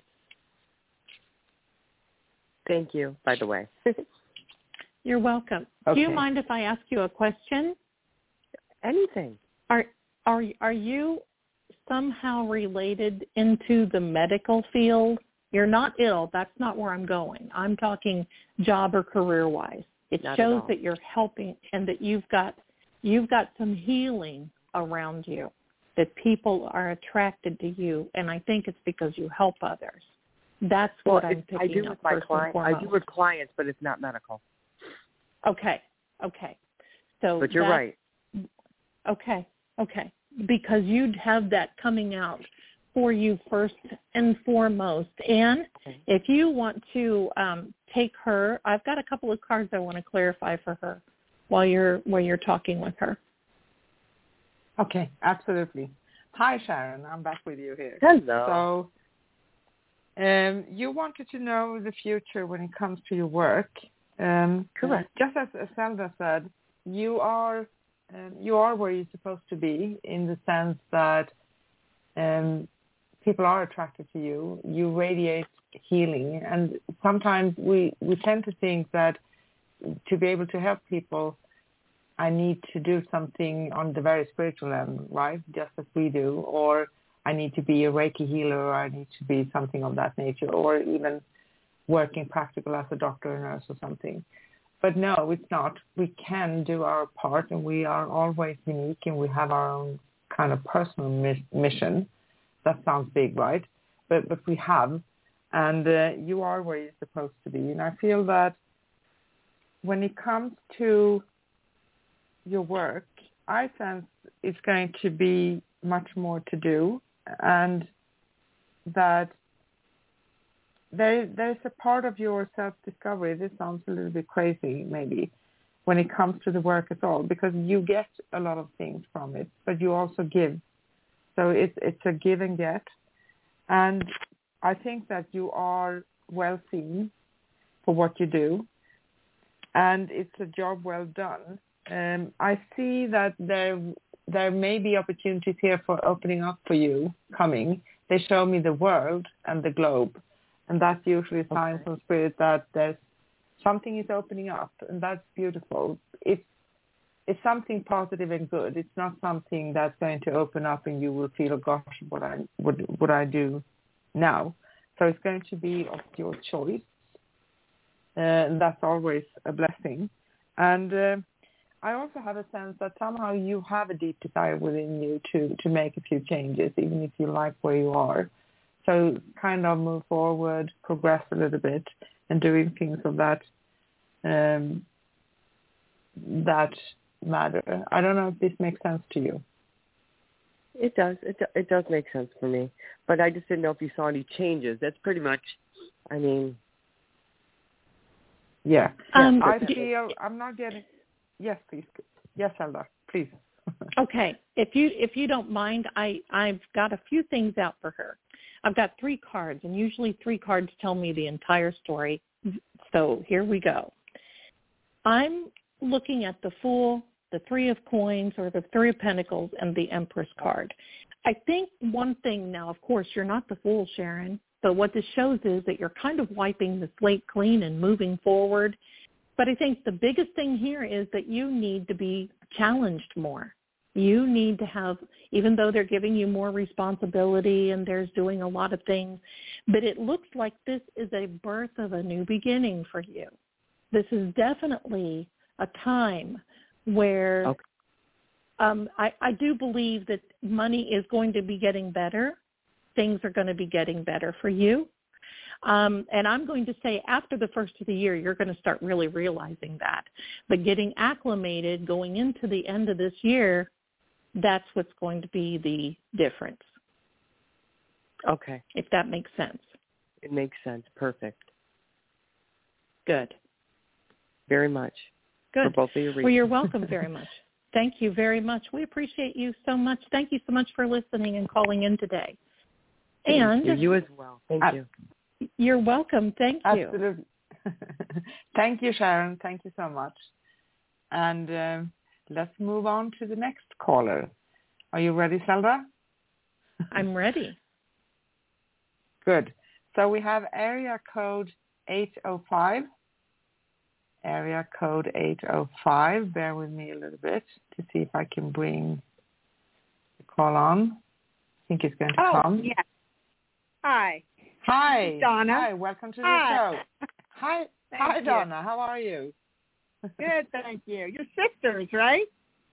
Thank you, by the way. You're welcome. Okay. Do you mind if I ask you a question? Anything. Are you somehow related into the medical field? You're not ill. That's not where I'm going. I'm talking job or career-wise. It Not shows at all. that you're helping and that you've got some healing around you, that people are attracted to you, and I think it's because you help others. That's what I'm picking I do up with my first and clients. foremost. I do with clients, but it's not medical. Okay. So but you're right. Okay. Because you'd have that coming out for you first and foremost. And if you want to take her, I've got a couple of cards I want to clarify for her while you're talking with her. Okay, absolutely. Hi, Sharon. I'm back with you here. Hello. So you wanted to know the future when it comes to your work. Correct. Just as Zelda said, you are where you're supposed to be, in the sense that people are attracted to you. You radiate healing, and sometimes we tend to think that to be able to help people, I need to do something on the very spiritual end, right? Just as we do, or I need to be a Reiki healer, or I need to be something of that nature, or even working practical as a doctor or nurse or something. But no, it's not. We can do our part, and we are always unique, and we have our own kind of personal mission. That sounds big, right? But we have, and you are where you're supposed to be. And I feel that when it comes to your work, I sense it's going to be much more to do, and that there's a part of your self-discovery. This sounds a little bit crazy, maybe, when it comes to the work at all, because you get a lot of things from it, but you also give. So it's a give and get. And I think that you are well seen for what you do, and it's a job well done. I see that there may be opportunities here for opening up for you coming. They show me the world and the globe, and that's usually signs from spirit that there's something is opening up, and that's beautiful. It's something positive and good. It's not something that's going to open up and you will feel, oh gosh, what I do now. So it's going to be of your choice, and that's always a blessing. And I also have a sense that somehow you have a deep desire within you to make a few changes, even if you like where you are. So kind of move forward, progress a little bit, and doing things of that matter. I don't know if this makes sense to you. It does. It does make sense for me. But I just didn't know if you saw any changes. That's pretty much, I mean. Yeah. I feel I'm not getting. Yes, please. Yes, Zelda, please. Okay. If you don't mind, I've got a few things out for her. I've got 3 cards, and usually 3 cards tell me the entire story. So here we go. I'm looking at the Fool, the 3 of Coins, or the 3 of Pentacles, and the Empress card. I think one thing now, of course, you're not the Fool, Sharon, but what this shows is that you're kind of wiping the slate clean and moving forward. But I think the biggest thing here is that you need to be challenged more. You need to have, even though they're giving you more responsibility and there's doing a lot of things, but it looks like this is a birth of a new beginning for you. This is definitely a time where I do believe that money is going to be getting better. Things are going to be getting better for you. And I'm going to say after the first of the year, you're going to start really realizing that. But getting acclimated going into the end of this year, that's what's going to be the difference. Okay. If that makes sense. It makes sense. Perfect. Good. Very much. Good. For both of your reasons. Well, you're welcome very much. Thank you very much. We appreciate you so much. Thank you so much for listening and calling in today. And you as well. Thank you. You're welcome. Thank you. Absolutely. Thank you, Sharon. Thank you so much. And let's move on to the next caller. Are you ready, Zelda? I'm ready. Good. So we have area code 805. Area code 805. Bear with me a little bit to see if I can bring the call on. I think it's going to come. Yeah. Hi. Hi. Donna. Hi, welcome to the Hi. show. Hi, Thank you. Donna. How are you? Good, thank you. You're sisters, right?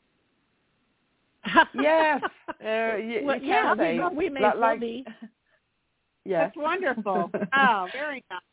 Yes. You Well, can yeah, say. we may as well be. Yes. That's wonderful. Oh, very nice.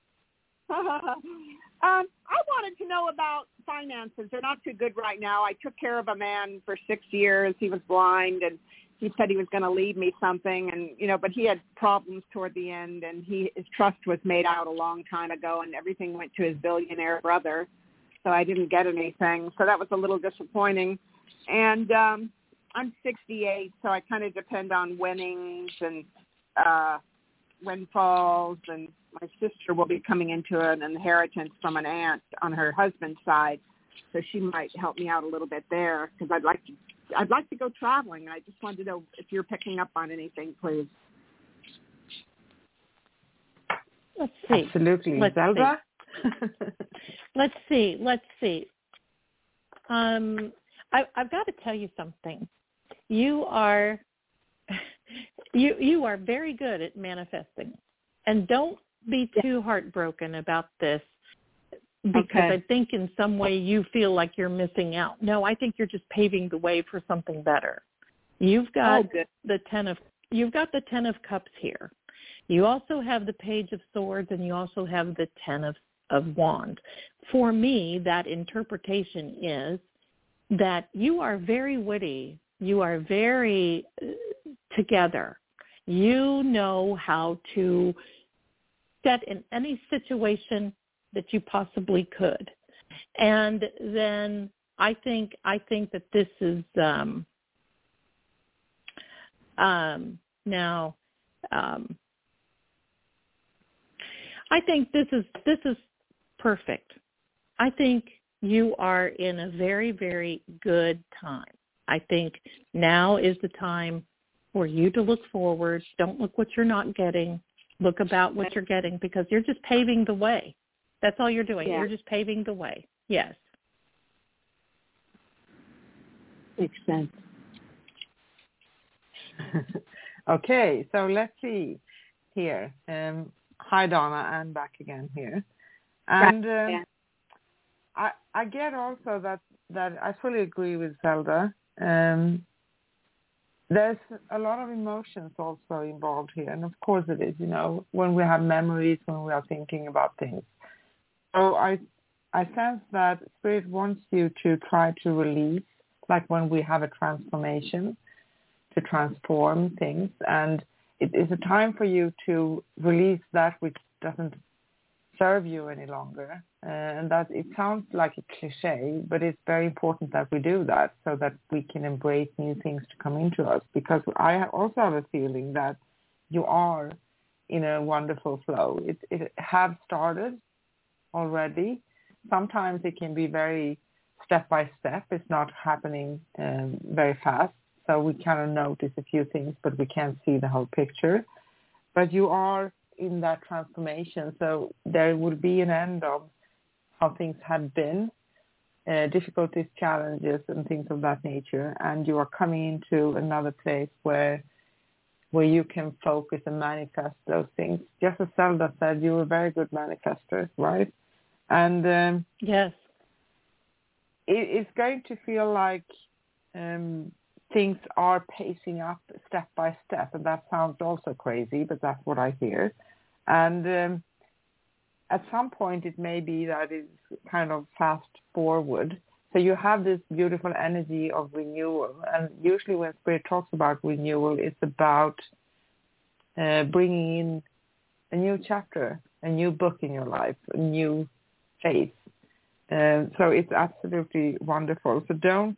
I wanted to know about finances. They're not too good right now. I took care of a man for 6 years. He was blind, and he said he was going to leave me something, and but he had problems toward the end, and his trust was made out a long time ago, and everything went to his billionaire brother. So I didn't get anything. So that was a little disappointing. And I'm 68, so I kind of depend on winnings and windfalls, and my sister will be coming into an inheritance from an aunt on her husband's side, so she might help me out a little bit there because I'd like to go traveling, and I just wanted to know if you're picking up on anything, please. Let's see. Absolutely. Let's Zelda? see. Let's see. I've got to tell you something. You are very good at manifesting, and don't be too heartbroken about this because I think in some way you feel like you're missing out. No, I think you're just paving the way for something better. You've got the 10 of Cups here. You also have the Page of Swords, and you also have the 10 of Wands. For me, that interpretation is that you are very witty. You are very together. You know how to set in any situation that you possibly could. And then I think that this is I think this is perfect. I think you are in a very, very good time. I think now is the time for you to look forward. Don't look what you're not getting. Look about what you're getting, because you're just paving the way. That's all you're doing. Yeah. You're just paving the way. Yes. Makes sense. Okay, so let's see here. Hi, Donna, and back again here. And I get also that I fully agree with Zelda. There's a lot of emotions also involved here, and of course it is, when we have memories, when we are thinking about things. So I sense that Spirit wants you to try to release, like when we have a transformation, to transform things, and it is a time for you to release that which doesn't serve you any longer. And that it sounds like a cliche, but it's very important that we do that so that we can embrace new things to come into us. Because I also have a feeling that you are in a wonderful flow. It has started already. Sometimes it can be very step by step. It's not happening very fast. So we kind of notice a few things, but we can't see the whole picture. But you are in that transformation. So there will be an end of how things had been, difficulties, challenges, and things of that nature. And you are coming into another place where you can focus and manifest those things. Just as Zelda said, you're a very good manifester, right? And yes, it's going to feel like things are pacing up step by step, and that sounds also crazy, but that's what I hear. And at some point, it may be that it's kind of fast forward. So you have this beautiful energy of renewal, and usually when Spirit talks about renewal, it's about bringing in a new chapter, a new book in your life, a new phase. So it's absolutely wonderful. So don't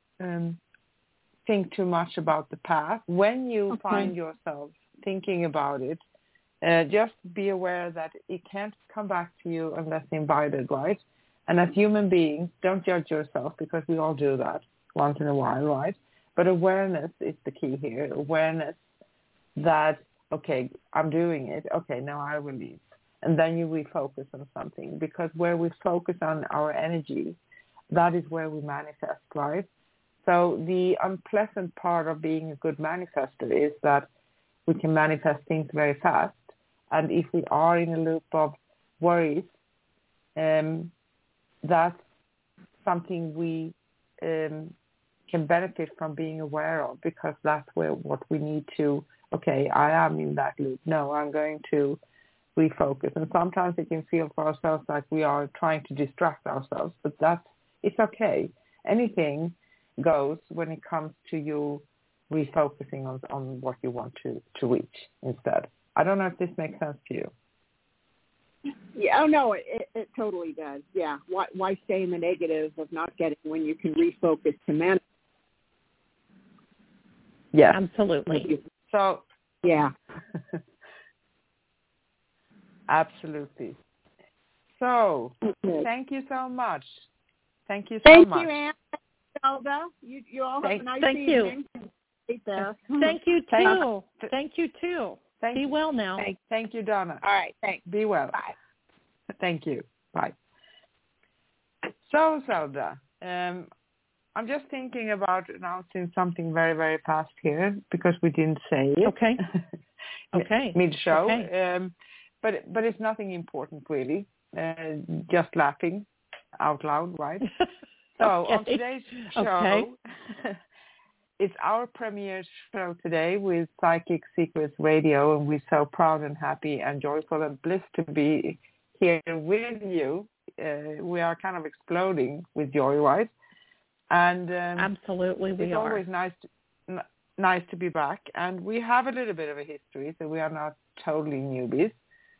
think too much about the past. When you find yourself thinking about it, just be aware that it can't come back to you unless invited, right? And as human beings, don't judge yourself, because we all do that once in a while, right? But awareness is the key here. Awareness that, okay, I'm doing it. Okay, now I release. And then you refocus on something, because where we focus on our energy, that is where we manifest, right? So the unpleasant part of being a good manifester is that we can manifest things very fast, And if we are in a loop of worries, that's something we can benefit from being aware of, because that's what we need to, okay, I am in that loop. No, I'm going to refocus. And sometimes it can feel for ourselves like we are trying to distract ourselves, but it's okay. Anything goes when it comes to you refocusing on what you want to reach instead. I don't know if this makes sense to you. Yeah, no, it totally does. Yeah. Why stay in the negative of not getting when you can refocus to manage? Yes. Absolutely. So, yeah. Absolutely. So, Okay. thank you so much. Thank you so much. Thank you, Anne. Zelda. You all have a nice thank evening. There. Thank you, too. Thank you, too. Be well now. Thank you, Donna. All right, thanks. Be well. Bye. Thank you. Bye. So, Zelda, I'm just thinking about announcing something very, very fast here, because we didn't say it. Okay. Okay. Mid-show. Okay. But it's nothing important, really. Just laughing out loud, right? So on today's show, it's our premiere show today with Psychic Secrets Radio, and we're so proud and happy and joyful and blessed to be here with you. We are kind of exploding with joy, right? And absolutely, we are. It's always nice to be back, and we have a little bit of a history, so we are not totally newbies.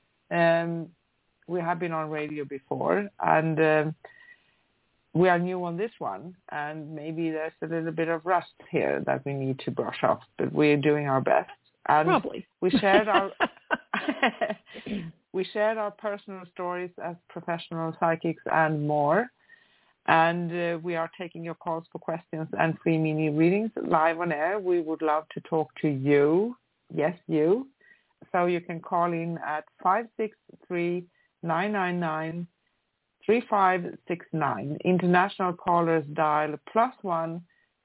We have been on radio before, and we are new on this one, and maybe there's a little bit of rust here that we need to brush off, but we're doing our best. And probably. We shared our personal stories as professional psychics and more. And we are taking your calls for questions and free mini readings live on air. We would love to talk to you. Yes, you. So you can call in at 563-999-3569. International callers dial +1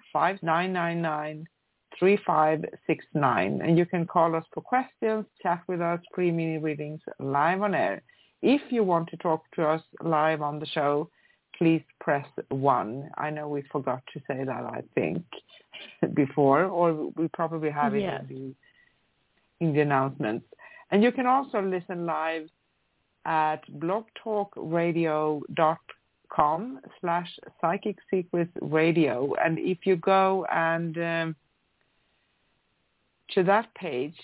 5999-3569. And you can call us for questions, chat with us, free mini readings live on air. If you want to talk to us live on the show, please press 1. I know we forgot to say that, I think, before, or we probably have it in the announcements. And you can also listen live at blogtalkradio.com/Psychic Secrets Radio. And if you go and to that page,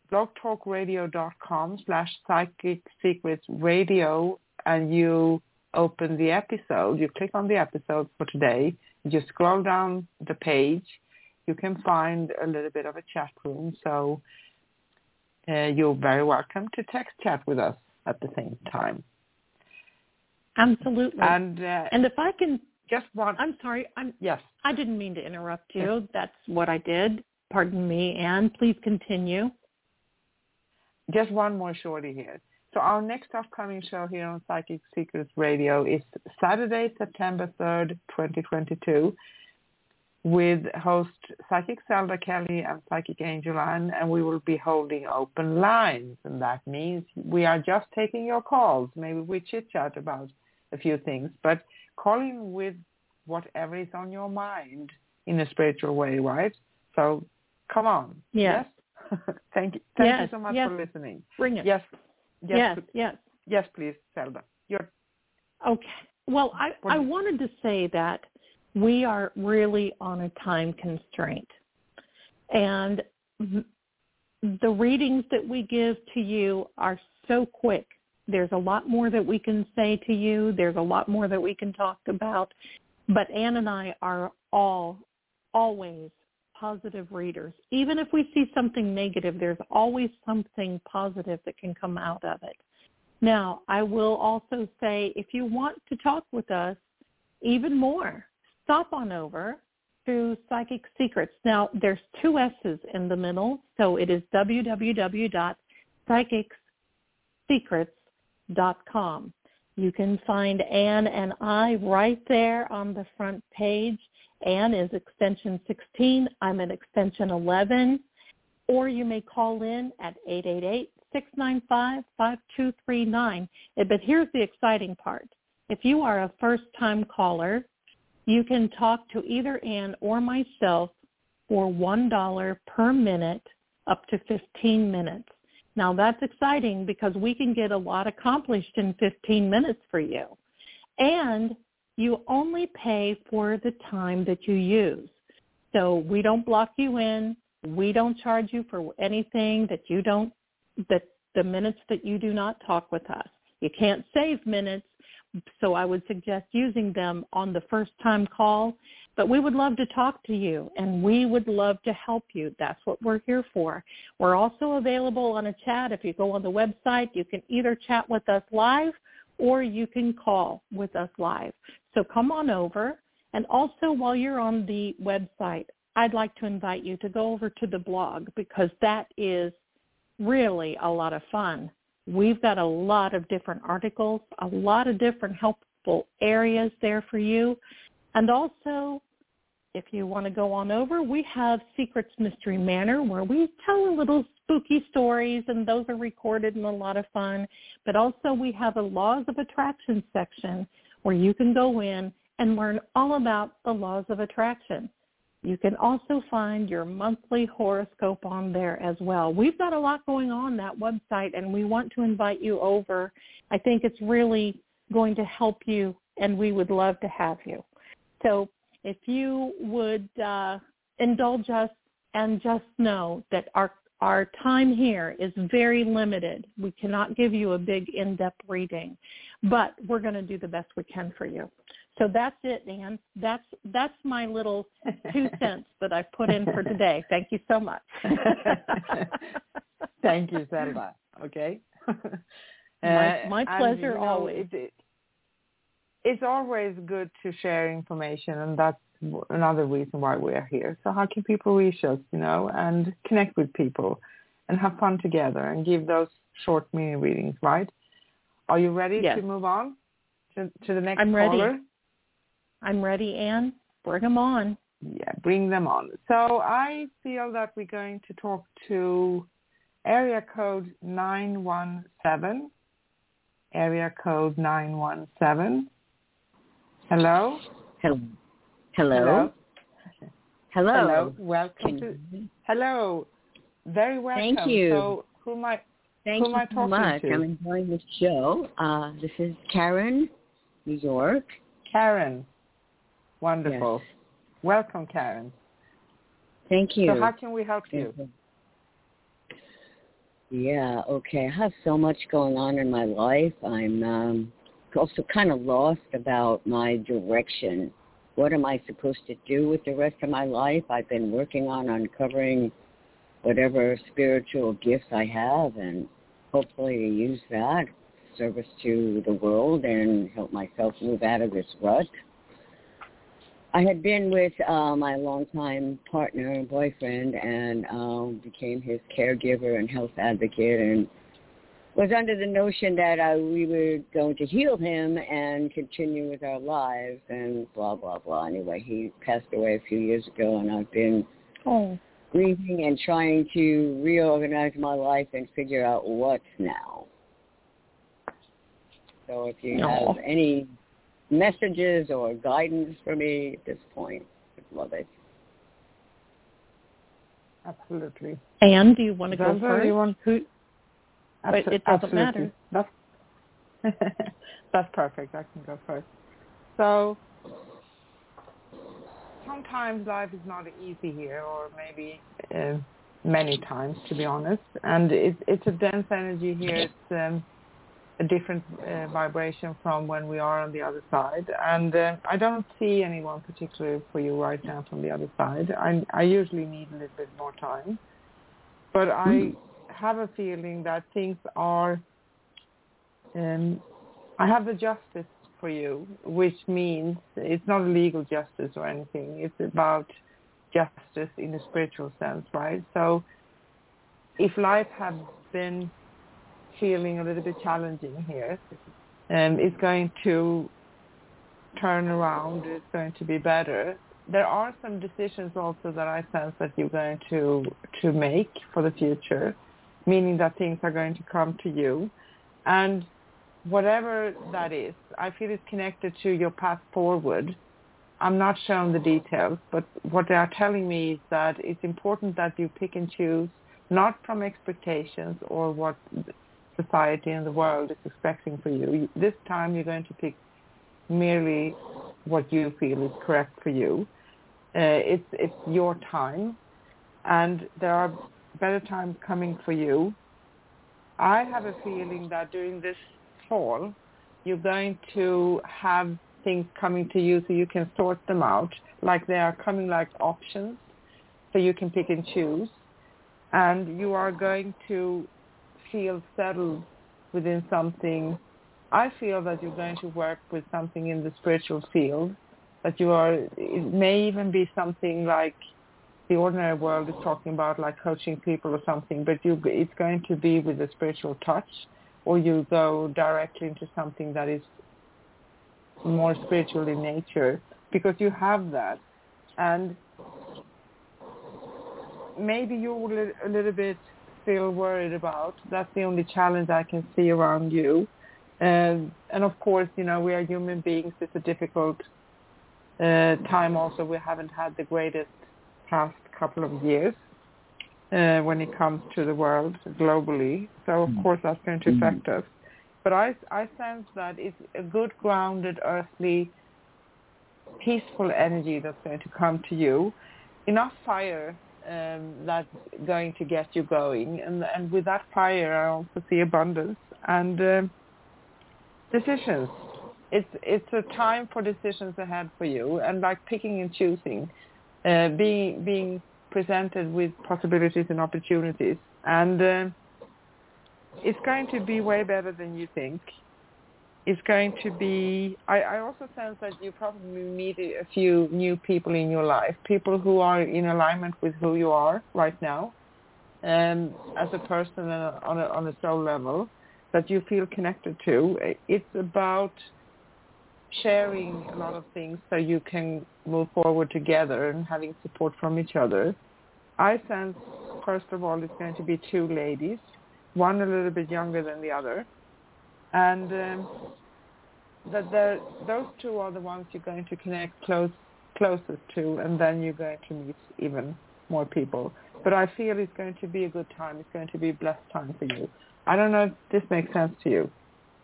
blogtalkradio.com/Psychic Secrets Radio, and you open the episode, you click on the episode for today, you scroll down the page, you can find a little bit of a chat room. So you're very welcome to text chat with us at the same time. Absolutely. And if I can just one. I'm sorry. Yes. I didn't mean to interrupt you. Yes. That's what I did. Pardon me, Anne. Please continue. Just one more shorty here. So our next upcoming show here on Psychic Secrets Radio is Saturday, September 3rd, 2022, with host Psychic Zelda Kelly and Psychic Angel Ann, and we will be holding open lines. And that means we are just taking your calls. Maybe we chit-chat about a few things, but calling with whatever is on your mind in a spiritual way, right? So come on. Yes. Thank you. Thank you so much for listening. Bring it. Yes. Yes, please, Zelda. Okay. Well, I wanted to say that we are really on a time constraint. And the readings that we give to you are so quick. There's a lot more that we can say to you. There's a lot more that we can talk about. But Anne and I are always positive readers. Even if we see something negative, there's always something positive that can come out of it. Now, I will also say, if you want to talk with us even more, stop on over to Psychic Secrets. Now, there's 2 S's in the middle, so it is www.psychicsecrets.com. You can find Anne and I right there on the front page. Anne is extension 16. I'm at extension 11. Or you may call in at 695-5239. But here's the exciting part. If you are a first-time caller, you can talk to either Ann or myself for $1 per minute up to 15 minutes. Now, that's exciting because we can get a lot accomplished in 15 minutes for you. And you only pay for the time that you use. So we don't block you in. We don't charge you for anything that the minutes that you do not talk with us. You can't save minutes, so I would suggest using them on the first time call. But we would love to talk to you, and we would love to help you. That's what we're here for. We're also available on a chat. If you go on the website, you can either chat with us live or you can call with us live. So come on over. And also, while you're on the website, I'd like to invite you to go over to the blog because that is really a lot of fun. We've got a lot of different articles, a lot of different helpful areas there for you. And also, if you want to go on over, we have Secrets Mystery Manor where we tell a little spooky stories, and those are recorded and a lot of fun. But also we have a Laws of Attraction section where you can go in and learn all about the laws of attraction. You can also find your monthly horoscope on there as well. We've got a lot going on that website, and we want to invite you over. I think it's really going to help you, and we would love to have you. So if you would indulge us and just know that our time here is very limited. We cannot give you a big in-depth reading, but we're going to do the best we can for you. So that's it, Ann. That's my little 2 cents that I put in for today. Thank you so much. Thank you, Zelda. Okay. My pleasure always. It's always good to share information, and that's another reason why we're here. So how can people reach us, and connect with people and have fun together and give those short mini readings, right? Are you ready to move on to the next caller? I'm ready, Ann. Bring them on. Yeah, bring them on. So I feel that we're going to talk to area code 917. Area code 917. Hello? Hello. Hello. Hello. Hello. Welcome Hello. Very welcome. Thank you. So who am I talking so much. to? I'm enjoying this show. This is Karen, New York. Karen. Wonderful. Yes. Welcome, Karen. Thank you. So how can we help you? Yeah, okay. I have so much going on in my life. I'm also kind of lost about my direction. What am I supposed to do with the rest of my life? I've been working on uncovering whatever spiritual gifts I have and hopefully use that service to the world and help myself move out of this rut. I had been with my longtime partner and boyfriend and became his caregiver and health advocate and was under the notion that we were going to heal him and continue with our lives and blah, blah, blah. Anyway, he passed away a few years ago, and I've been grieving and trying to reorganize my life and figure out what's now. So if you have any messages or guidance for me at this point, I'd love it. Absolutely. Ann, do you want to go first? But it doesn't matter. That's perfect. I can go first. So sometimes life is not easy here, or maybe many times, to be honest. And it's a dense energy here. It's a different vibration from when we are on the other side. And I don't see anyone particularly for you right now from the other side. I usually need a little bit more time. But I have a feeling that things are, I have the justice for you, which means it's not a legal justice or anything. It's about justice in a spiritual sense, right? So if life has been feeling a little bit challenging here, it's going to turn around. It's going to be better. There are some decisions also that I sense that you're going to make for the future. meaning that things are going to come to you. And whatever that is, I feel it's connected to your path forward. I'm not shown the details, but what they are telling me is that it's important that you pick and choose, not from expectations or what society and the world is expecting for you. This time you're going to pick merely what you feel is correct for you. It's your time, and there are better times coming for you. I have a feeling that during this fall, you're going to have things coming to you so you can sort them out, like they are coming like options, so you can pick and choose. And you are going to feel settled within something. I feel that you're going to work with something in the spiritual field, that it may even be something like the ordinary world is talking about, like coaching people or something, but it's going to be with a spiritual touch, or you go directly into something that is more spiritual in nature, because you have that. And maybe you're a little bit still worried about, that's the only challenge I can see around you. And of course, we are human beings. It's a difficult time also. We haven't had the greatest past couple of years when it comes to the world globally. So, of course, that's going to affect us. But I sense that it's a good, grounded, earthly, peaceful energy that's going to come to you. Enough fire that's going to get you going. And with that fire, I also see abundance and decisions. It's a time for decisions ahead for you, and like picking and choosing, being presented with possibilities and opportunities. And it's going to be way better than you think. It's going to be, I also sense that you probably meet a few new people in your life, people who are in alignment with who you are right now, as a person on a soul level, that you feel connected to. It's about sharing a lot of things so you can move forward together and having support from each other. I sense, first of all, it's going to be two ladies, one a little bit younger than the other, and that those two are the ones you're going to connect closest to, and then you're going to meet even more people. But I feel it's going to be a good time. It's going to be a blessed time for you. I don't know if this makes sense to you.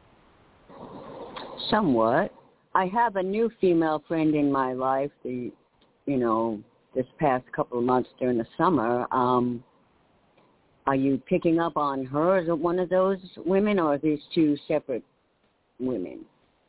Somewhat. I have a new female friend in my life, this past couple of months during the summer. Are you picking up on her as one of those women, or are these two separate women?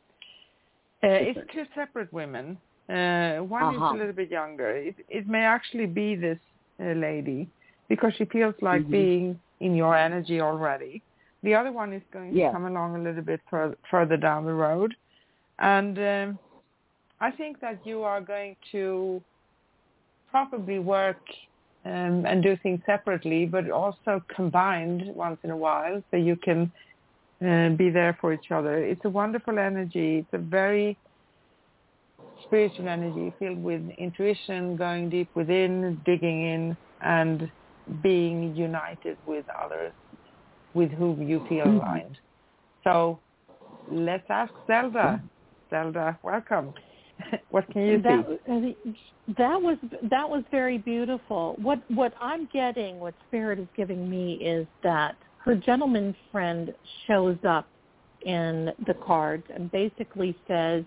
It's two separate women. One is a little bit younger. It may actually be this lady, because she feels like being in your energy already. The other one is going to come along a little bit further down the road. And I think that you are going to probably work and do things separately, but also combined once in a while, so you can be there for each other. It's a wonderful energy. It's a very spiritual energy filled with intuition, going deep within, digging in, and being united with others with whom you feel aligned. So let's ask Zelda. Zelda, welcome. What can you see? That was very beautiful. What I'm getting, what Spirit is giving me, is that her gentleman friend shows up in the cards and basically says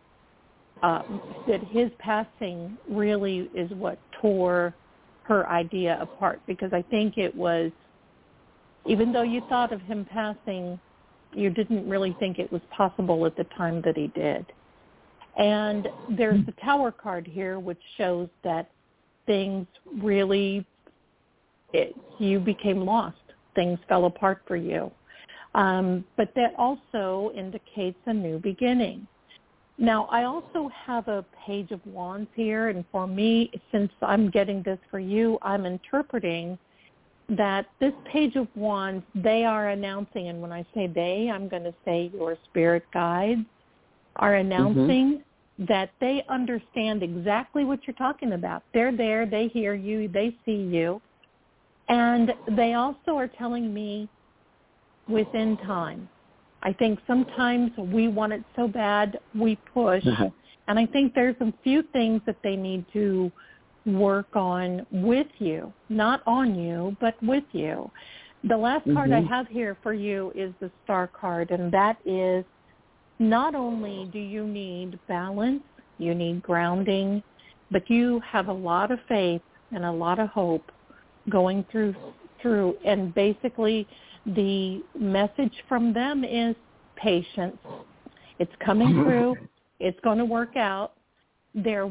that his passing really is what tore her idea apart, because I think it was, even though you thought of him passing, you didn't really think it was possible at the time that he did. And there's the Tower card here, which shows that things really, you became lost. Things fell apart for you. But that also indicates a new beginning. Now, I also have a Page of Wands here, and for me, since I'm getting this for you, I'm interpreting that this Page of Wands, they are announcing, and when I say they, I'm going to say your spirit guides, are announcing that they understand exactly what you're talking about. They're there, they hear you, they see you, And they also are telling me within time. I think sometimes we want it so bad, we push. And I think there's a few things that they need to work on with you, not on you, but with you. The last card I have here for you is the Star card, and that is not only do you need balance, you need grounding, but you have a lot of faith and a lot of hope going through, and basically the message from them is patience. It's coming through. It's going to work out. They're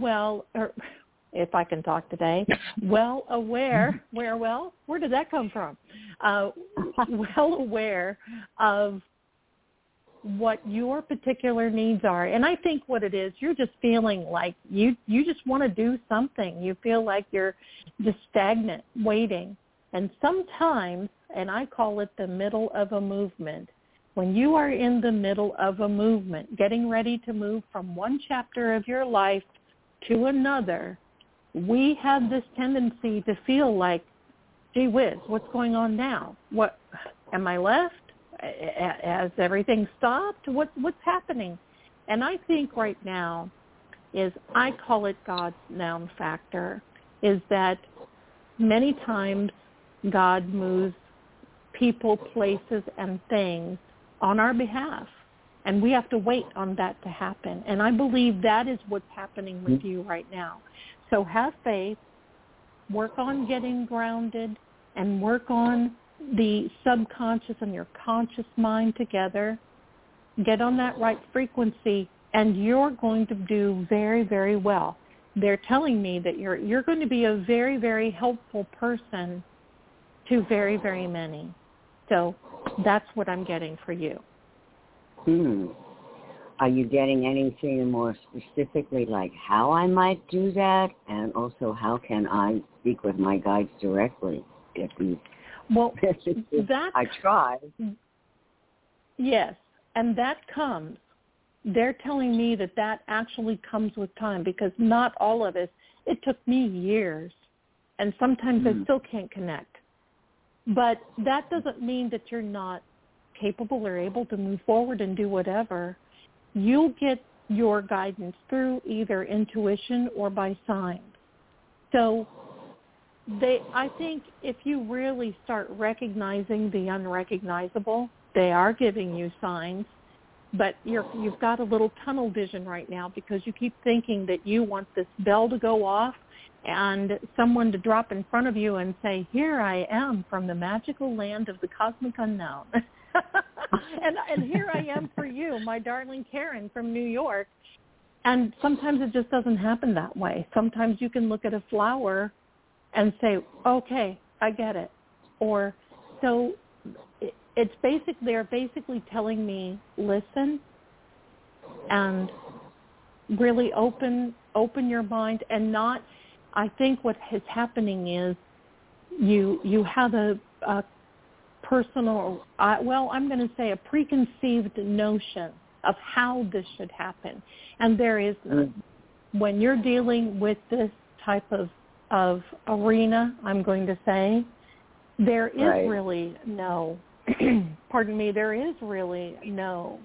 if I can talk today, well aware, where did that come from? Well aware of what your particular needs are. And I think what it is, you're just feeling like you just want to do something. You feel like you're just stagnant, waiting. And sometimes, and I call it the middle of a movement, when you are in the middle of a movement, getting ready to move from one chapter of your life to another, we have this tendency to feel like, gee whiz, what's going on now? What, am I left? Has everything stopped? What's happening? And I think right now is, I call it God's noun factor, is that many times God moves people, places, and things on our behalf, and we have to wait on that to happen. And I believe that is what's happening with you right now. So have faith, work on getting grounded, and work on the subconscious and your conscious mind together. Get on that right frequency, and you're going to do very, very well. They're telling me that you're going to be a very, very helpful person to very, very many. So that's what I'm getting for you. Are you getting anything more specifically, like how I might do that, and also how can I speak with my guides directly? Well, that I try. Yes, and that comes. They're telling me that actually comes with time, because not all of us. It took me years, and sometimes I still can't connect. But that doesn't mean that you're not capable or able to move forward and do whatever. You'll get your guidance through either intuition or by signs. So I think if you really start recognizing the unrecognizable, they are giving you signs, but you've got a little tunnel vision right now, because you keep thinking that you want this bell to go off and someone to drop in front of you and say, here I am from the magical land of the cosmic unknown. and here I am for you, my darling Karen from New York. And sometimes it just doesn't happen that way. Sometimes you can look at a flower and say, okay, I get it. Or so they're basically telling me, listen and really open your mind, and not, I think what is happening is you have a personal, I'm going to say a preconceived notion of how this should happen. And there is none. When you're dealing with this type of arena, I'm going to say, there is really no, pardon me, there is really no,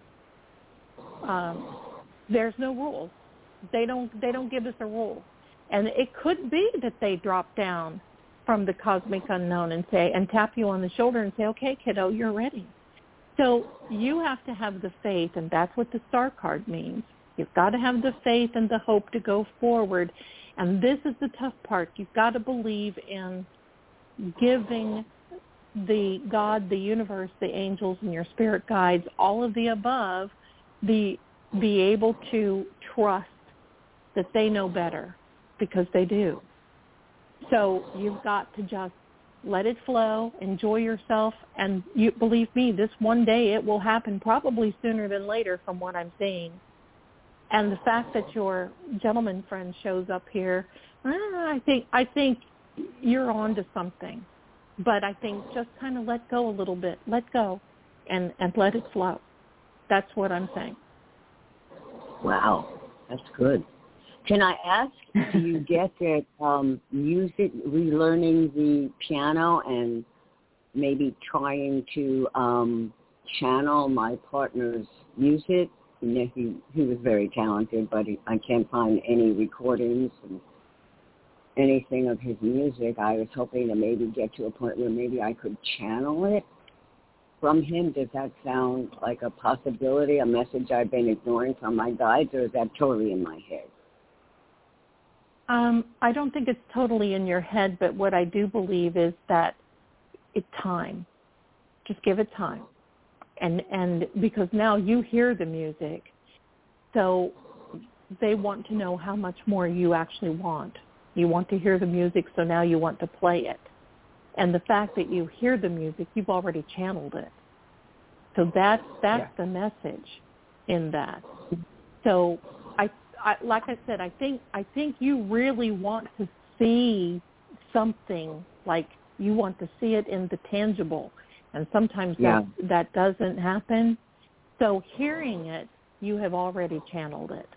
there's no rules. They don't give us a rule. And it could be that they drop down from the cosmic unknown and tap you on the shoulder and say, okay, kiddo, you're ready. So you have to have the faith, and that's what the Star card means. You've got to have the faith and the hope to go forward. And this is the tough part. You've got to believe in giving the God, the universe, the angels, and your spirit guides, all of the above, be able to trust that they know better, because they do. So you've got to just let it flow, enjoy yourself, and you believe me, this one day it will happen, probably sooner than later from what I'm seeing. And the fact that your gentleman friend shows up here, I think you're on to something. But I think just kind of let go a little bit. Let go and let it flow. That's what I'm saying. Wow, that's good. Can I ask, do you get that music, relearning the piano and maybe trying to channel my partner's music? And he was very talented, but I can't find any recordings and anything of his music. I was hoping to maybe get to a point where maybe I could channel it from him. Does that sound like a possibility, a message I've been ignoring from my guides, or is that totally in my head? I don't think it's totally in your head, but what I do believe is that it's time. Just give it time. And because now you hear the music, so they want to know how much more you actually want. You want to hear the music, so now you want to play it. And the fact that you hear the music, you've already channeled it. So that's the message in that. So I like I said, I think you really want to see something, like you want to see it in the tangible. And sometimes that doesn't happen. So hearing it, you have already channeled it.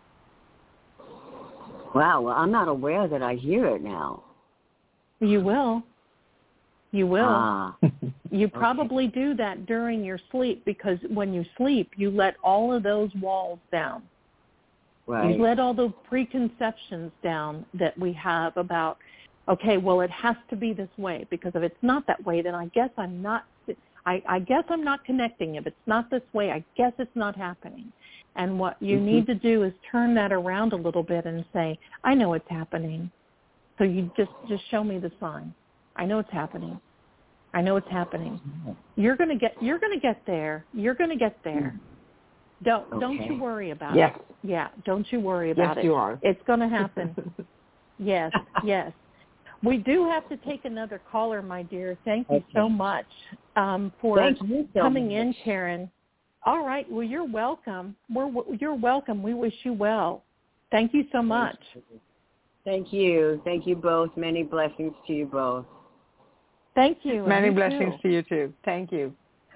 Wow, well, I'm not aware that I hear it now. You will. You will. Ah. You probably do that during your sleep, because when you sleep, you let all of those walls down. Right. You let all the preconceptions down that we have about, okay, well, it has to be this way, because if it's not that way, then I guess I'm not connecting. If it's not this way, I guess it's not happening. And what you need to do is turn that around a little bit and say, I know it's happening. So you just show me the sign. I know it's happening. I know it's happening. You're gonna get there. You're gonna get there. Don't you worry about it. Yeah, don't you worry about it. Yes, you are. It's gonna happen. Yes. We do have to take another caller, my dear. Thank you so much for coming in, Karen. All right. Well, you're welcome. You're welcome. We wish you well. Thank you so much. Thank you. Thank you both. Many blessings to you both. Thank you. Many blessings to you too. Thank you.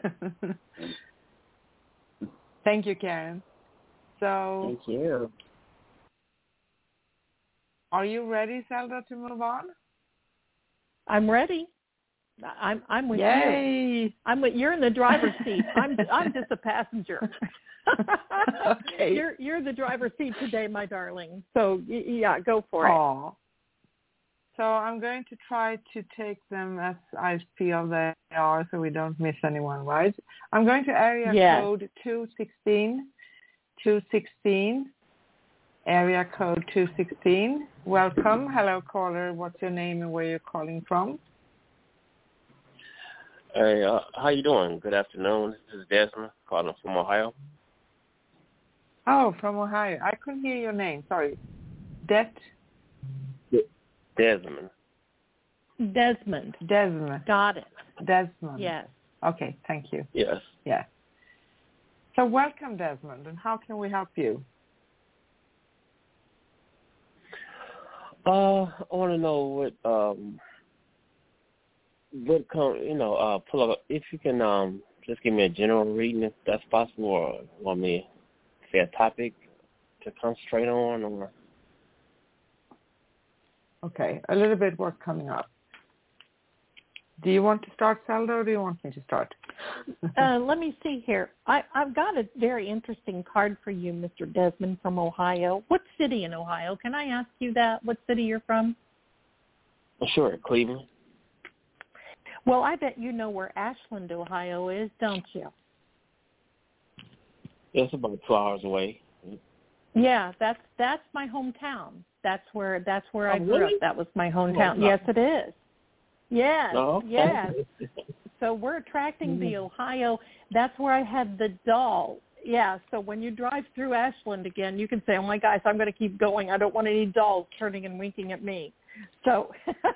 Thank you, Karen. So, thank you. Are you ready, Zelda, to move on? I'm ready. I'm with you. You're in the driver's seat. I'm just a passenger. Okay. You're the driver's seat today, my darling. So yeah, go for it. So I'm going to try to take them as I feel they are, so we don't miss anyone, right? I'm going to area code 216. Area code 216. Welcome. Hello, caller. What's your name and where you're calling from? Hey, how you doing? Good afternoon. This is Desmond calling from Ohio. Oh, from Ohio. I couldn't hear your name. Sorry. Desmond. Got it. Desmond. Yes. Okay, thank you. Yes. Yeah. So welcome, Desmond, and how can we help you? I want to know pull up, if you can just give me a general reading if that's possible, or want me to say a topic to concentrate on, or... Okay, a little bit what's coming up. Do you want to start, Zelda, or do you want me to start? Let me see here. I've got a very interesting card for you, Mr. Desmond from Ohio. What city in Ohio? Can I ask you that? What city you're from? Sure, Cleveland. Well, I bet you know where Ashland, Ohio is, don't you? It's about 2 hours away. Yeah, that's my hometown. That's where I grew up. That was my hometown. No. Yes, it is. Yes, no? Yes. So we're attracting the Ohio. That's where I had the doll. Yeah, so when you drive through Ashland again, you can say, oh, my gosh, I'm going to keep going. I don't want any dolls turning and winking at me. So,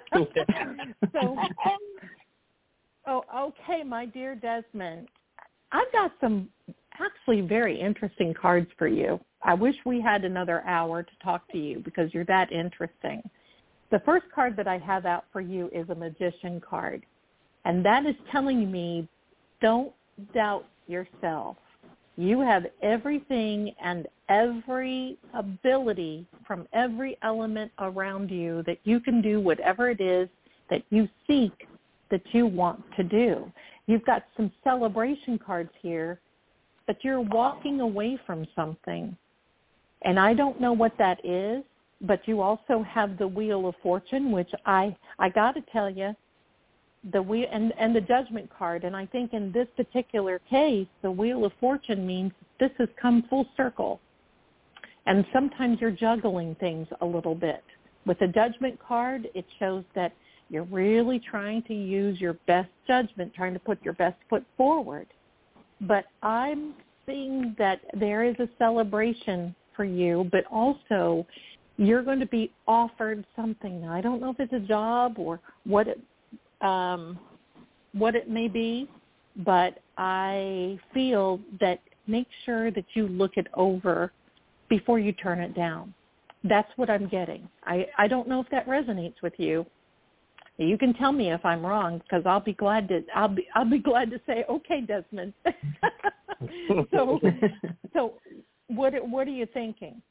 okay, my dear Desmond. I've got some actually very interesting cards for you. I wish we had another hour to talk to you because you're that interesting. The first card that I have out for you is a Magician card, and that is telling me don't doubt yourself. You have everything and every ability from every element around you that you can do whatever it is that you seek that you want to do. You've got some celebration cards here, but you're walking away from something. And I don't know what that is, but you also have the Wheel of Fortune, which I got to tell you, the wheel and the Judgment card. And I think in this particular case, the Wheel of Fortune means this has come full circle. And sometimes you're juggling things a little bit. With the Judgment card, it shows that you're really trying to use your best judgment, trying to put your best foot forward. But I'm seeing that there is a celebration for you, but also you're going to be offered something. Now, I don't know if it's a job or what it may be, but I feel that make sure that you look it over before you turn it down. That's what I'm getting. I don't know if that resonates with you. You can tell me if I'm wrong, because I'll be glad to say, okay, Desmond. So what are you thinking?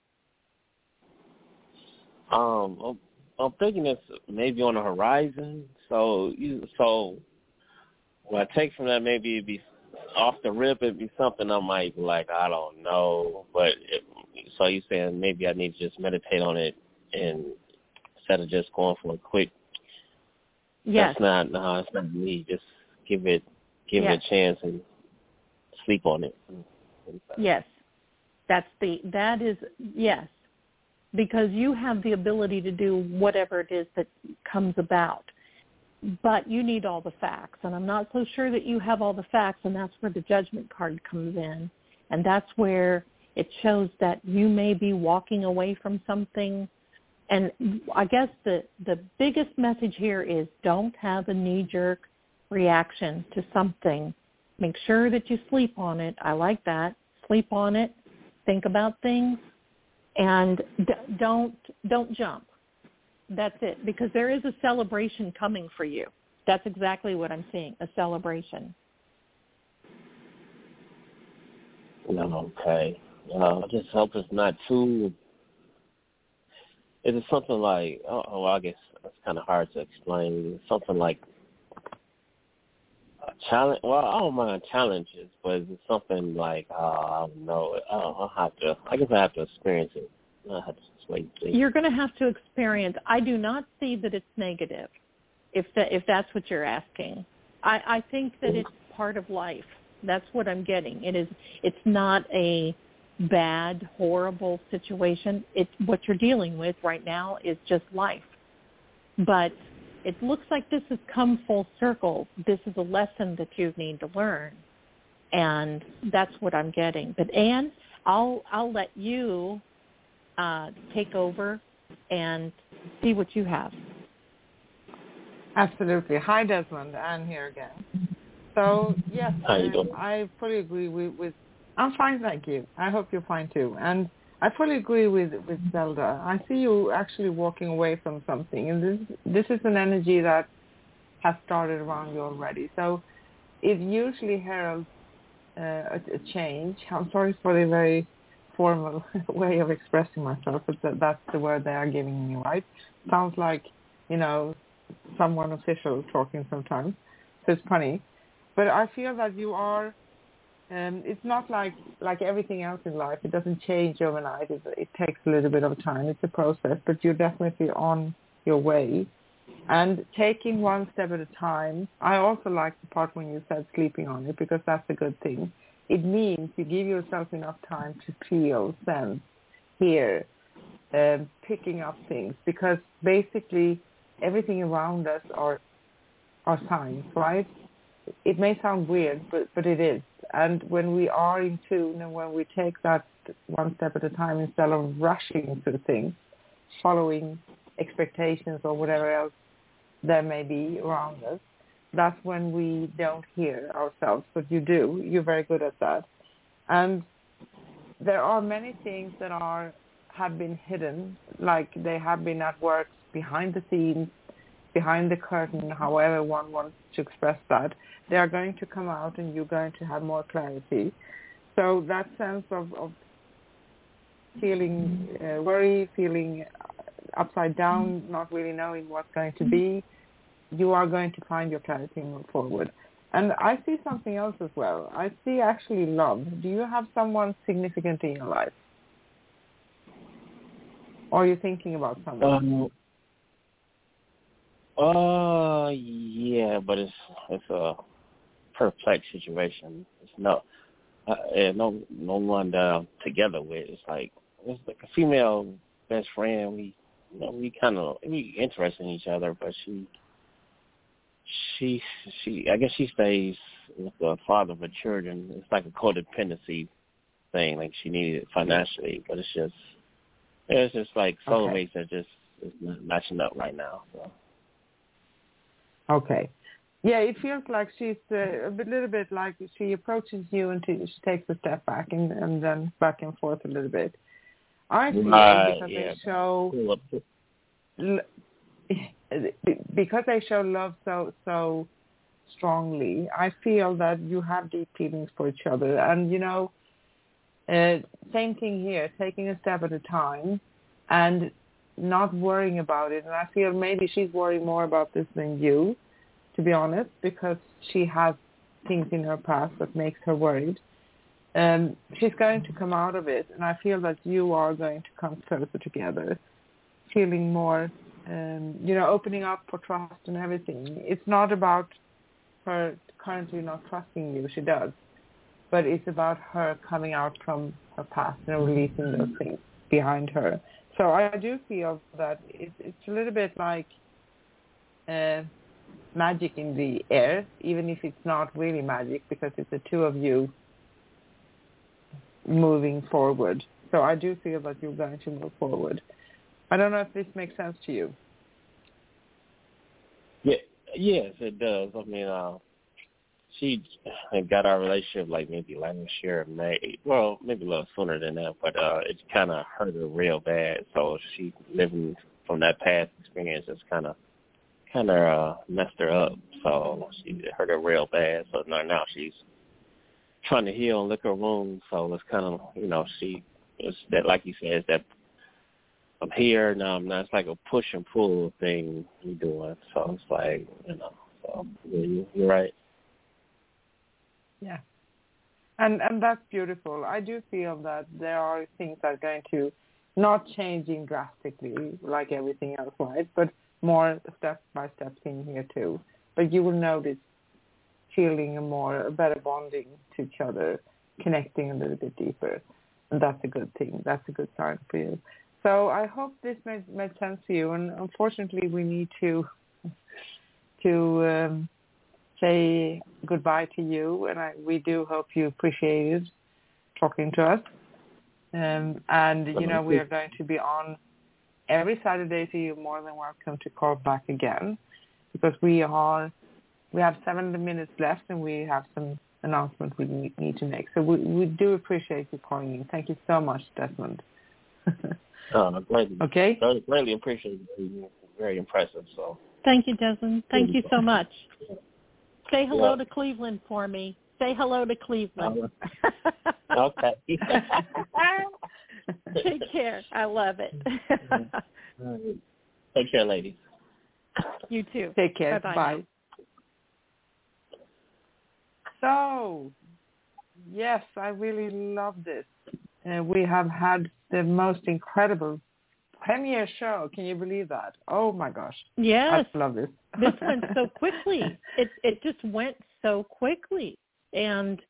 I'm thinking it's maybe on the horizon. So what I take from that, maybe it'd be off the rip. It'd be something I might be like, I don't know. But so you're saying maybe I need to just meditate on it and instead of just going for a quick. Yes. It's not me. Just give it a chance and sleep on it. Yes. That is yes. Because you have the ability to do whatever it is that comes about. But you need all the facts. And I'm not so sure that you have all the facts, and that's where the Judgment card comes in. And that's where it shows that you may be walking away from something. And I guess the biggest message here is don't have a knee-jerk reaction to something. Make sure that you sleep on it. I like that. Sleep on it. Think about things. And don't jump. That's it. Because there is a celebration coming for you. That's exactly what I'm seeing, a celebration. Okay. I just hope it's not too... Is it something like, I guess it's kind of hard to explain. Something like a challenge. Well, I don't mind challenges, but is it something like, I don't know. I guess I have to experience it. I have to just wait and see. You're going to have to experience. I do not see that it's negative, if that's what you're asking. I think that it's part of life. That's what I'm getting. It's not a bad, horrible situation. It's what you're dealing with right now is just life. But it looks like this has come full circle. This is a lesson that you need to learn, and that's what I'm getting. But Anne, I'll let you take over and see what you have. Absolutely. Hi, Desmond. Anne here again. So yes, How you doing? I fully agree with. I'm fine, thank you. I hope you're fine too. And I fully agree with Zelda. I see you actually walking away from something, and this is an energy that has started around you already. So it usually heralds a change. I'm sorry for the very formal way of expressing myself, but that's the word they are giving me, right? Sounds like, someone official talking sometimes. So it's funny. But I feel that you are... it's not like everything else in life. It doesn't change overnight. It takes a little bit of time. It's a process, but you're definitely on your way. And taking one step at a time, I also like the part when you said sleeping on it, because that's a good thing. It means you give yourself enough time to feel, sense, hear, picking up things, because basically everything around us are signs, right? It may sound weird, but it is. And when we are in tune and when we take that one step at a time instead of rushing through things, following expectations or whatever else there may be around us, that's when we don't hear ourselves. But you do. You're very good at that. And there are many things that have been hidden, like they have been at work behind the scenes, behind the curtain, however one wants to express that. They are going to come out and you're going to have more clarity. So that sense of feeling worry, feeling upside down, not really knowing what's going to be, you are going to find your clarity and move forward. And I see something else as well. I see actually love. Do you have someone significant in your life? Or are you thinking about someone? Yeah, but it's a perplexed situation. It's no one that I'm together with. It's like a female best friend. We interested in each other, but she I guess she stays with the father of her children. It's like a codependency thing. Like she needed it financially, but it's just like soulmates that just is not matching up right now. So. Okay. Yeah, it feels like she's a little bit like she approaches you and she takes a step back and then back and forth a little bit. I feel because they show love so strongly. I feel that you have deep feelings for each other, and same thing here, taking a step at a time and not worrying about it. And I feel maybe she's worried more about this than you, to be honest, because she has things in her past that makes her worried. She's going to come out of it, and I feel that you are going to come closer together, feeling more, opening up for trust and everything. It's not about her currently not trusting you, she does, but it's about her coming out from her past and releasing those things behind her. So I do feel that it's a little bit like magic in the air, even if it's not really magic, because it's the two of you moving forward. So I do feel that you're going to move forward. I don't know if this makes sense to you. Yeah, yes, it does. I mean, she got our relationship like maybe last year, May. Well, maybe a little sooner than that, but it kind of hurt her real bad. So she living from that past experience just kind of messed her up. So she hurt her real bad. So now she's trying to heal and lick her wounds. So it's kind of, it's that, like you said, it's that I'm here now. I'm not. It's like a push and pull thing you're doing. So it's like, so you're right. Yeah. And that's beautiful. I do feel that there are things that are going to not changing drastically like everything else, right? But more step-by-step thing here too. But you will notice feeling a better bonding to each other, connecting a little bit deeper. And that's a good thing. That's a good sign for you. So I hope this made sense to you. And unfortunately, we need to say goodbye to you. And we do hope you appreciated talking to us. And, we are going to be on every Saturday, so you're more than welcome to call back again, because we have 7 minutes left and we have some announcements we need to make. So we do appreciate you calling in. Thank you so much, Desmond. Okay. I greatly appreciate it. Very impressive. So thank you, Desmond. Thank you so much. Say hello to Cleveland for me. Say hello to Cleveland. Okay. Take care. I love it. Take care, ladies. You too. Take care. Bye-bye. Bye. So, yes, I really love this. We have had the most incredible premiere show. Can you believe that? Oh, my gosh. Yes. I love this. This went so quickly. It just went so quickly. And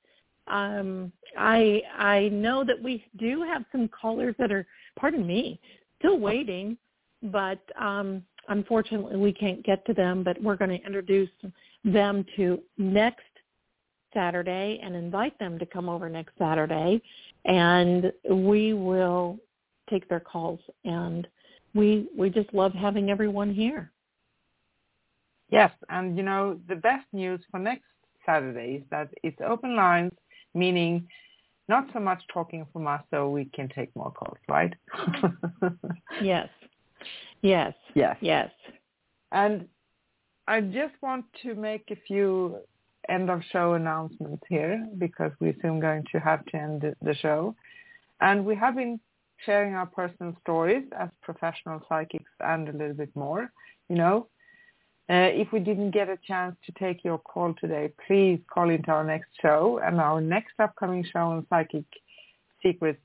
I know that we do have some callers that are, pardon me, still waiting, but unfortunately we can't get to them, but we're going to introduce them to next Saturday and invite them to come over next Saturday, and we will take their calls, and we just love having everyone here. Yes, and the best news for next Saturday is that it's open lines, meaning not so much talking from us, so we can take more calls, right? Yes. And I just want to make a few end of show announcements here, because we're soon going to have to end the show. And we have been sharing our personal stories as professional psychics and a little bit more, If we didn't get a chance to take your call today, please call into our next show. And our next upcoming show on Psychic Secrets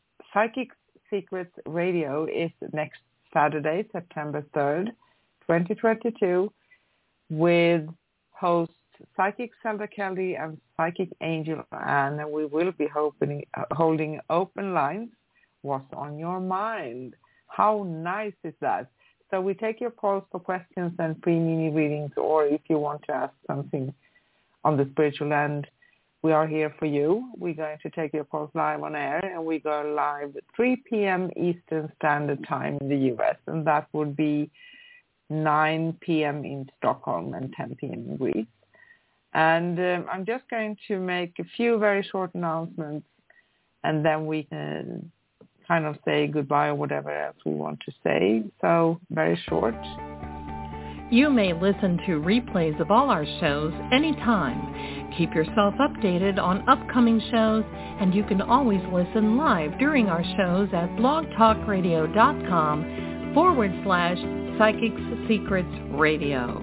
Radio is next Saturday, September 3rd, 2022, with hosts Psychic Zelda Kelly and Psychic Angel Ann. And we will be holding open lines. What's on your mind? How nice is that? So we take your calls for questions and free mini readings, or if you want to ask something on the spiritual end, we are here for you. We're going to take your calls live on air, and we go live at 3 p.m. Eastern Standard Time in the U.S., and that would be 9 p.m. in Stockholm and 10 p.m. in Greece. And I'm just going to make a few very short announcements, and then we can kind of say goodbye or whatever else we want to say. So very short. You may listen to replays of all our shows anytime. Keep yourself updated on upcoming shows, and you can always listen live during our shows at blogtalkradio.com/Psychic Secrets Radio.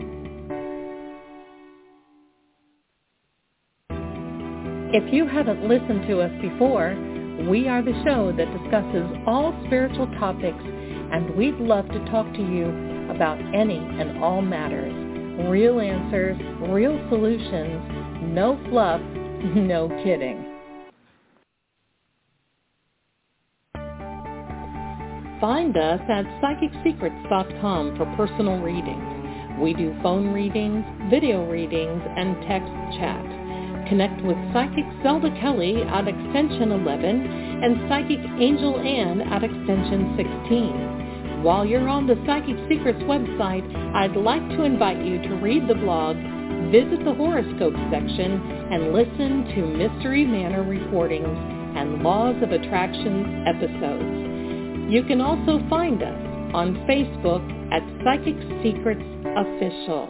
If you haven't listened to us before, we are the show that discusses all spiritual topics, and we'd love to talk to you about any and all matters. Real answers, real solutions, no fluff, no kidding. Find us at PsychicSecrets.com for personal readings. We do phone readings, video readings, and text chat. Connect with Psychic Zelda Kelly at extension 11 and Psychic Angel Ann at extension 16. While you're on the Psychic Secrets website, I'd like to invite you to read the blog, visit the horoscope section, and listen to Mystery Manor recordings and Laws of Attraction episodes. You can also find us on Facebook at Psychic Secrets Official.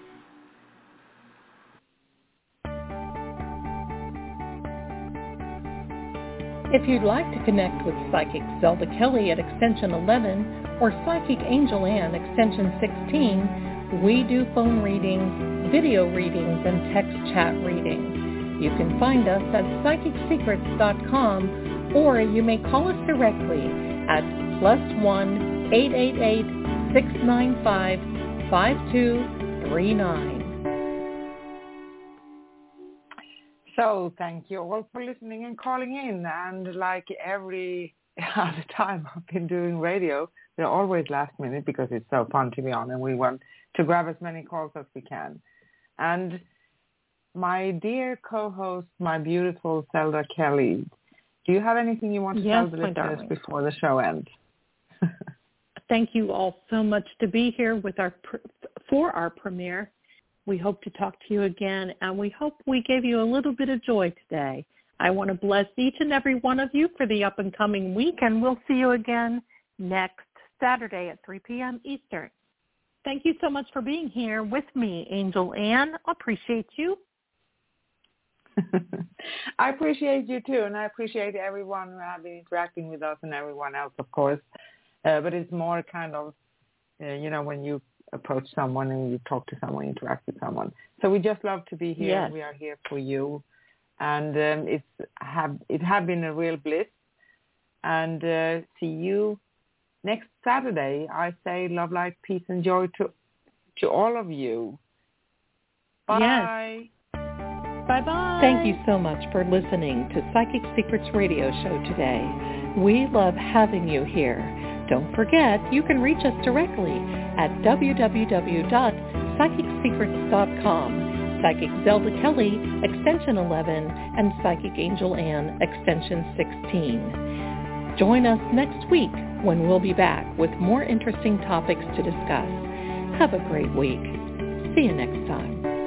If you'd like to connect with Psychic Zelda Kelly at extension 11 or Psychic Angel Ann extension 16, we do phone readings, video readings, and text chat readings. You can find us at PsychicSecrets.com, or you may call us directly at +1-888-695-5239. So thank you all for listening and calling in. And like every other time I've been doing radio, they're always last minute because it's so fun to be on, and we want to grab as many calls as we can. And my dear co-host, my beautiful Zelda Kelly, do you have anything you want to tell the listeners before the show ends? Thank you all so much to be here with for our premiere. We hope to talk to you again, and we hope we gave you a little bit of joy today. I want to bless each and every one of you for the up-and-coming week, and we'll see you again next Saturday at 3 p.m. Eastern. Thank you so much for being here with me, Angel Ann. Appreciate you. I appreciate you, too, and I appreciate everyone who have been interacting with us and everyone else, of course. But it's more kind of, when you approach someone and you talk to someone, interact with someone. So we just love to be here. Yes. We are here for you. And it have been a real bliss. And see you next Saturday. I say love, light, peace, and joy to all of you. Bye. Yes. Bye-bye. Thank you so much for listening to Psychic Secrets Radio Show today. We love having you here. Don't forget, you can reach us directly at www.psychicsecrets.com, Psychic Zelda Kelly, extension 11, and Psychic Angel Ann, extension 16. Join us next week when we'll be back with more interesting topics to discuss. Have a great week. See you next time.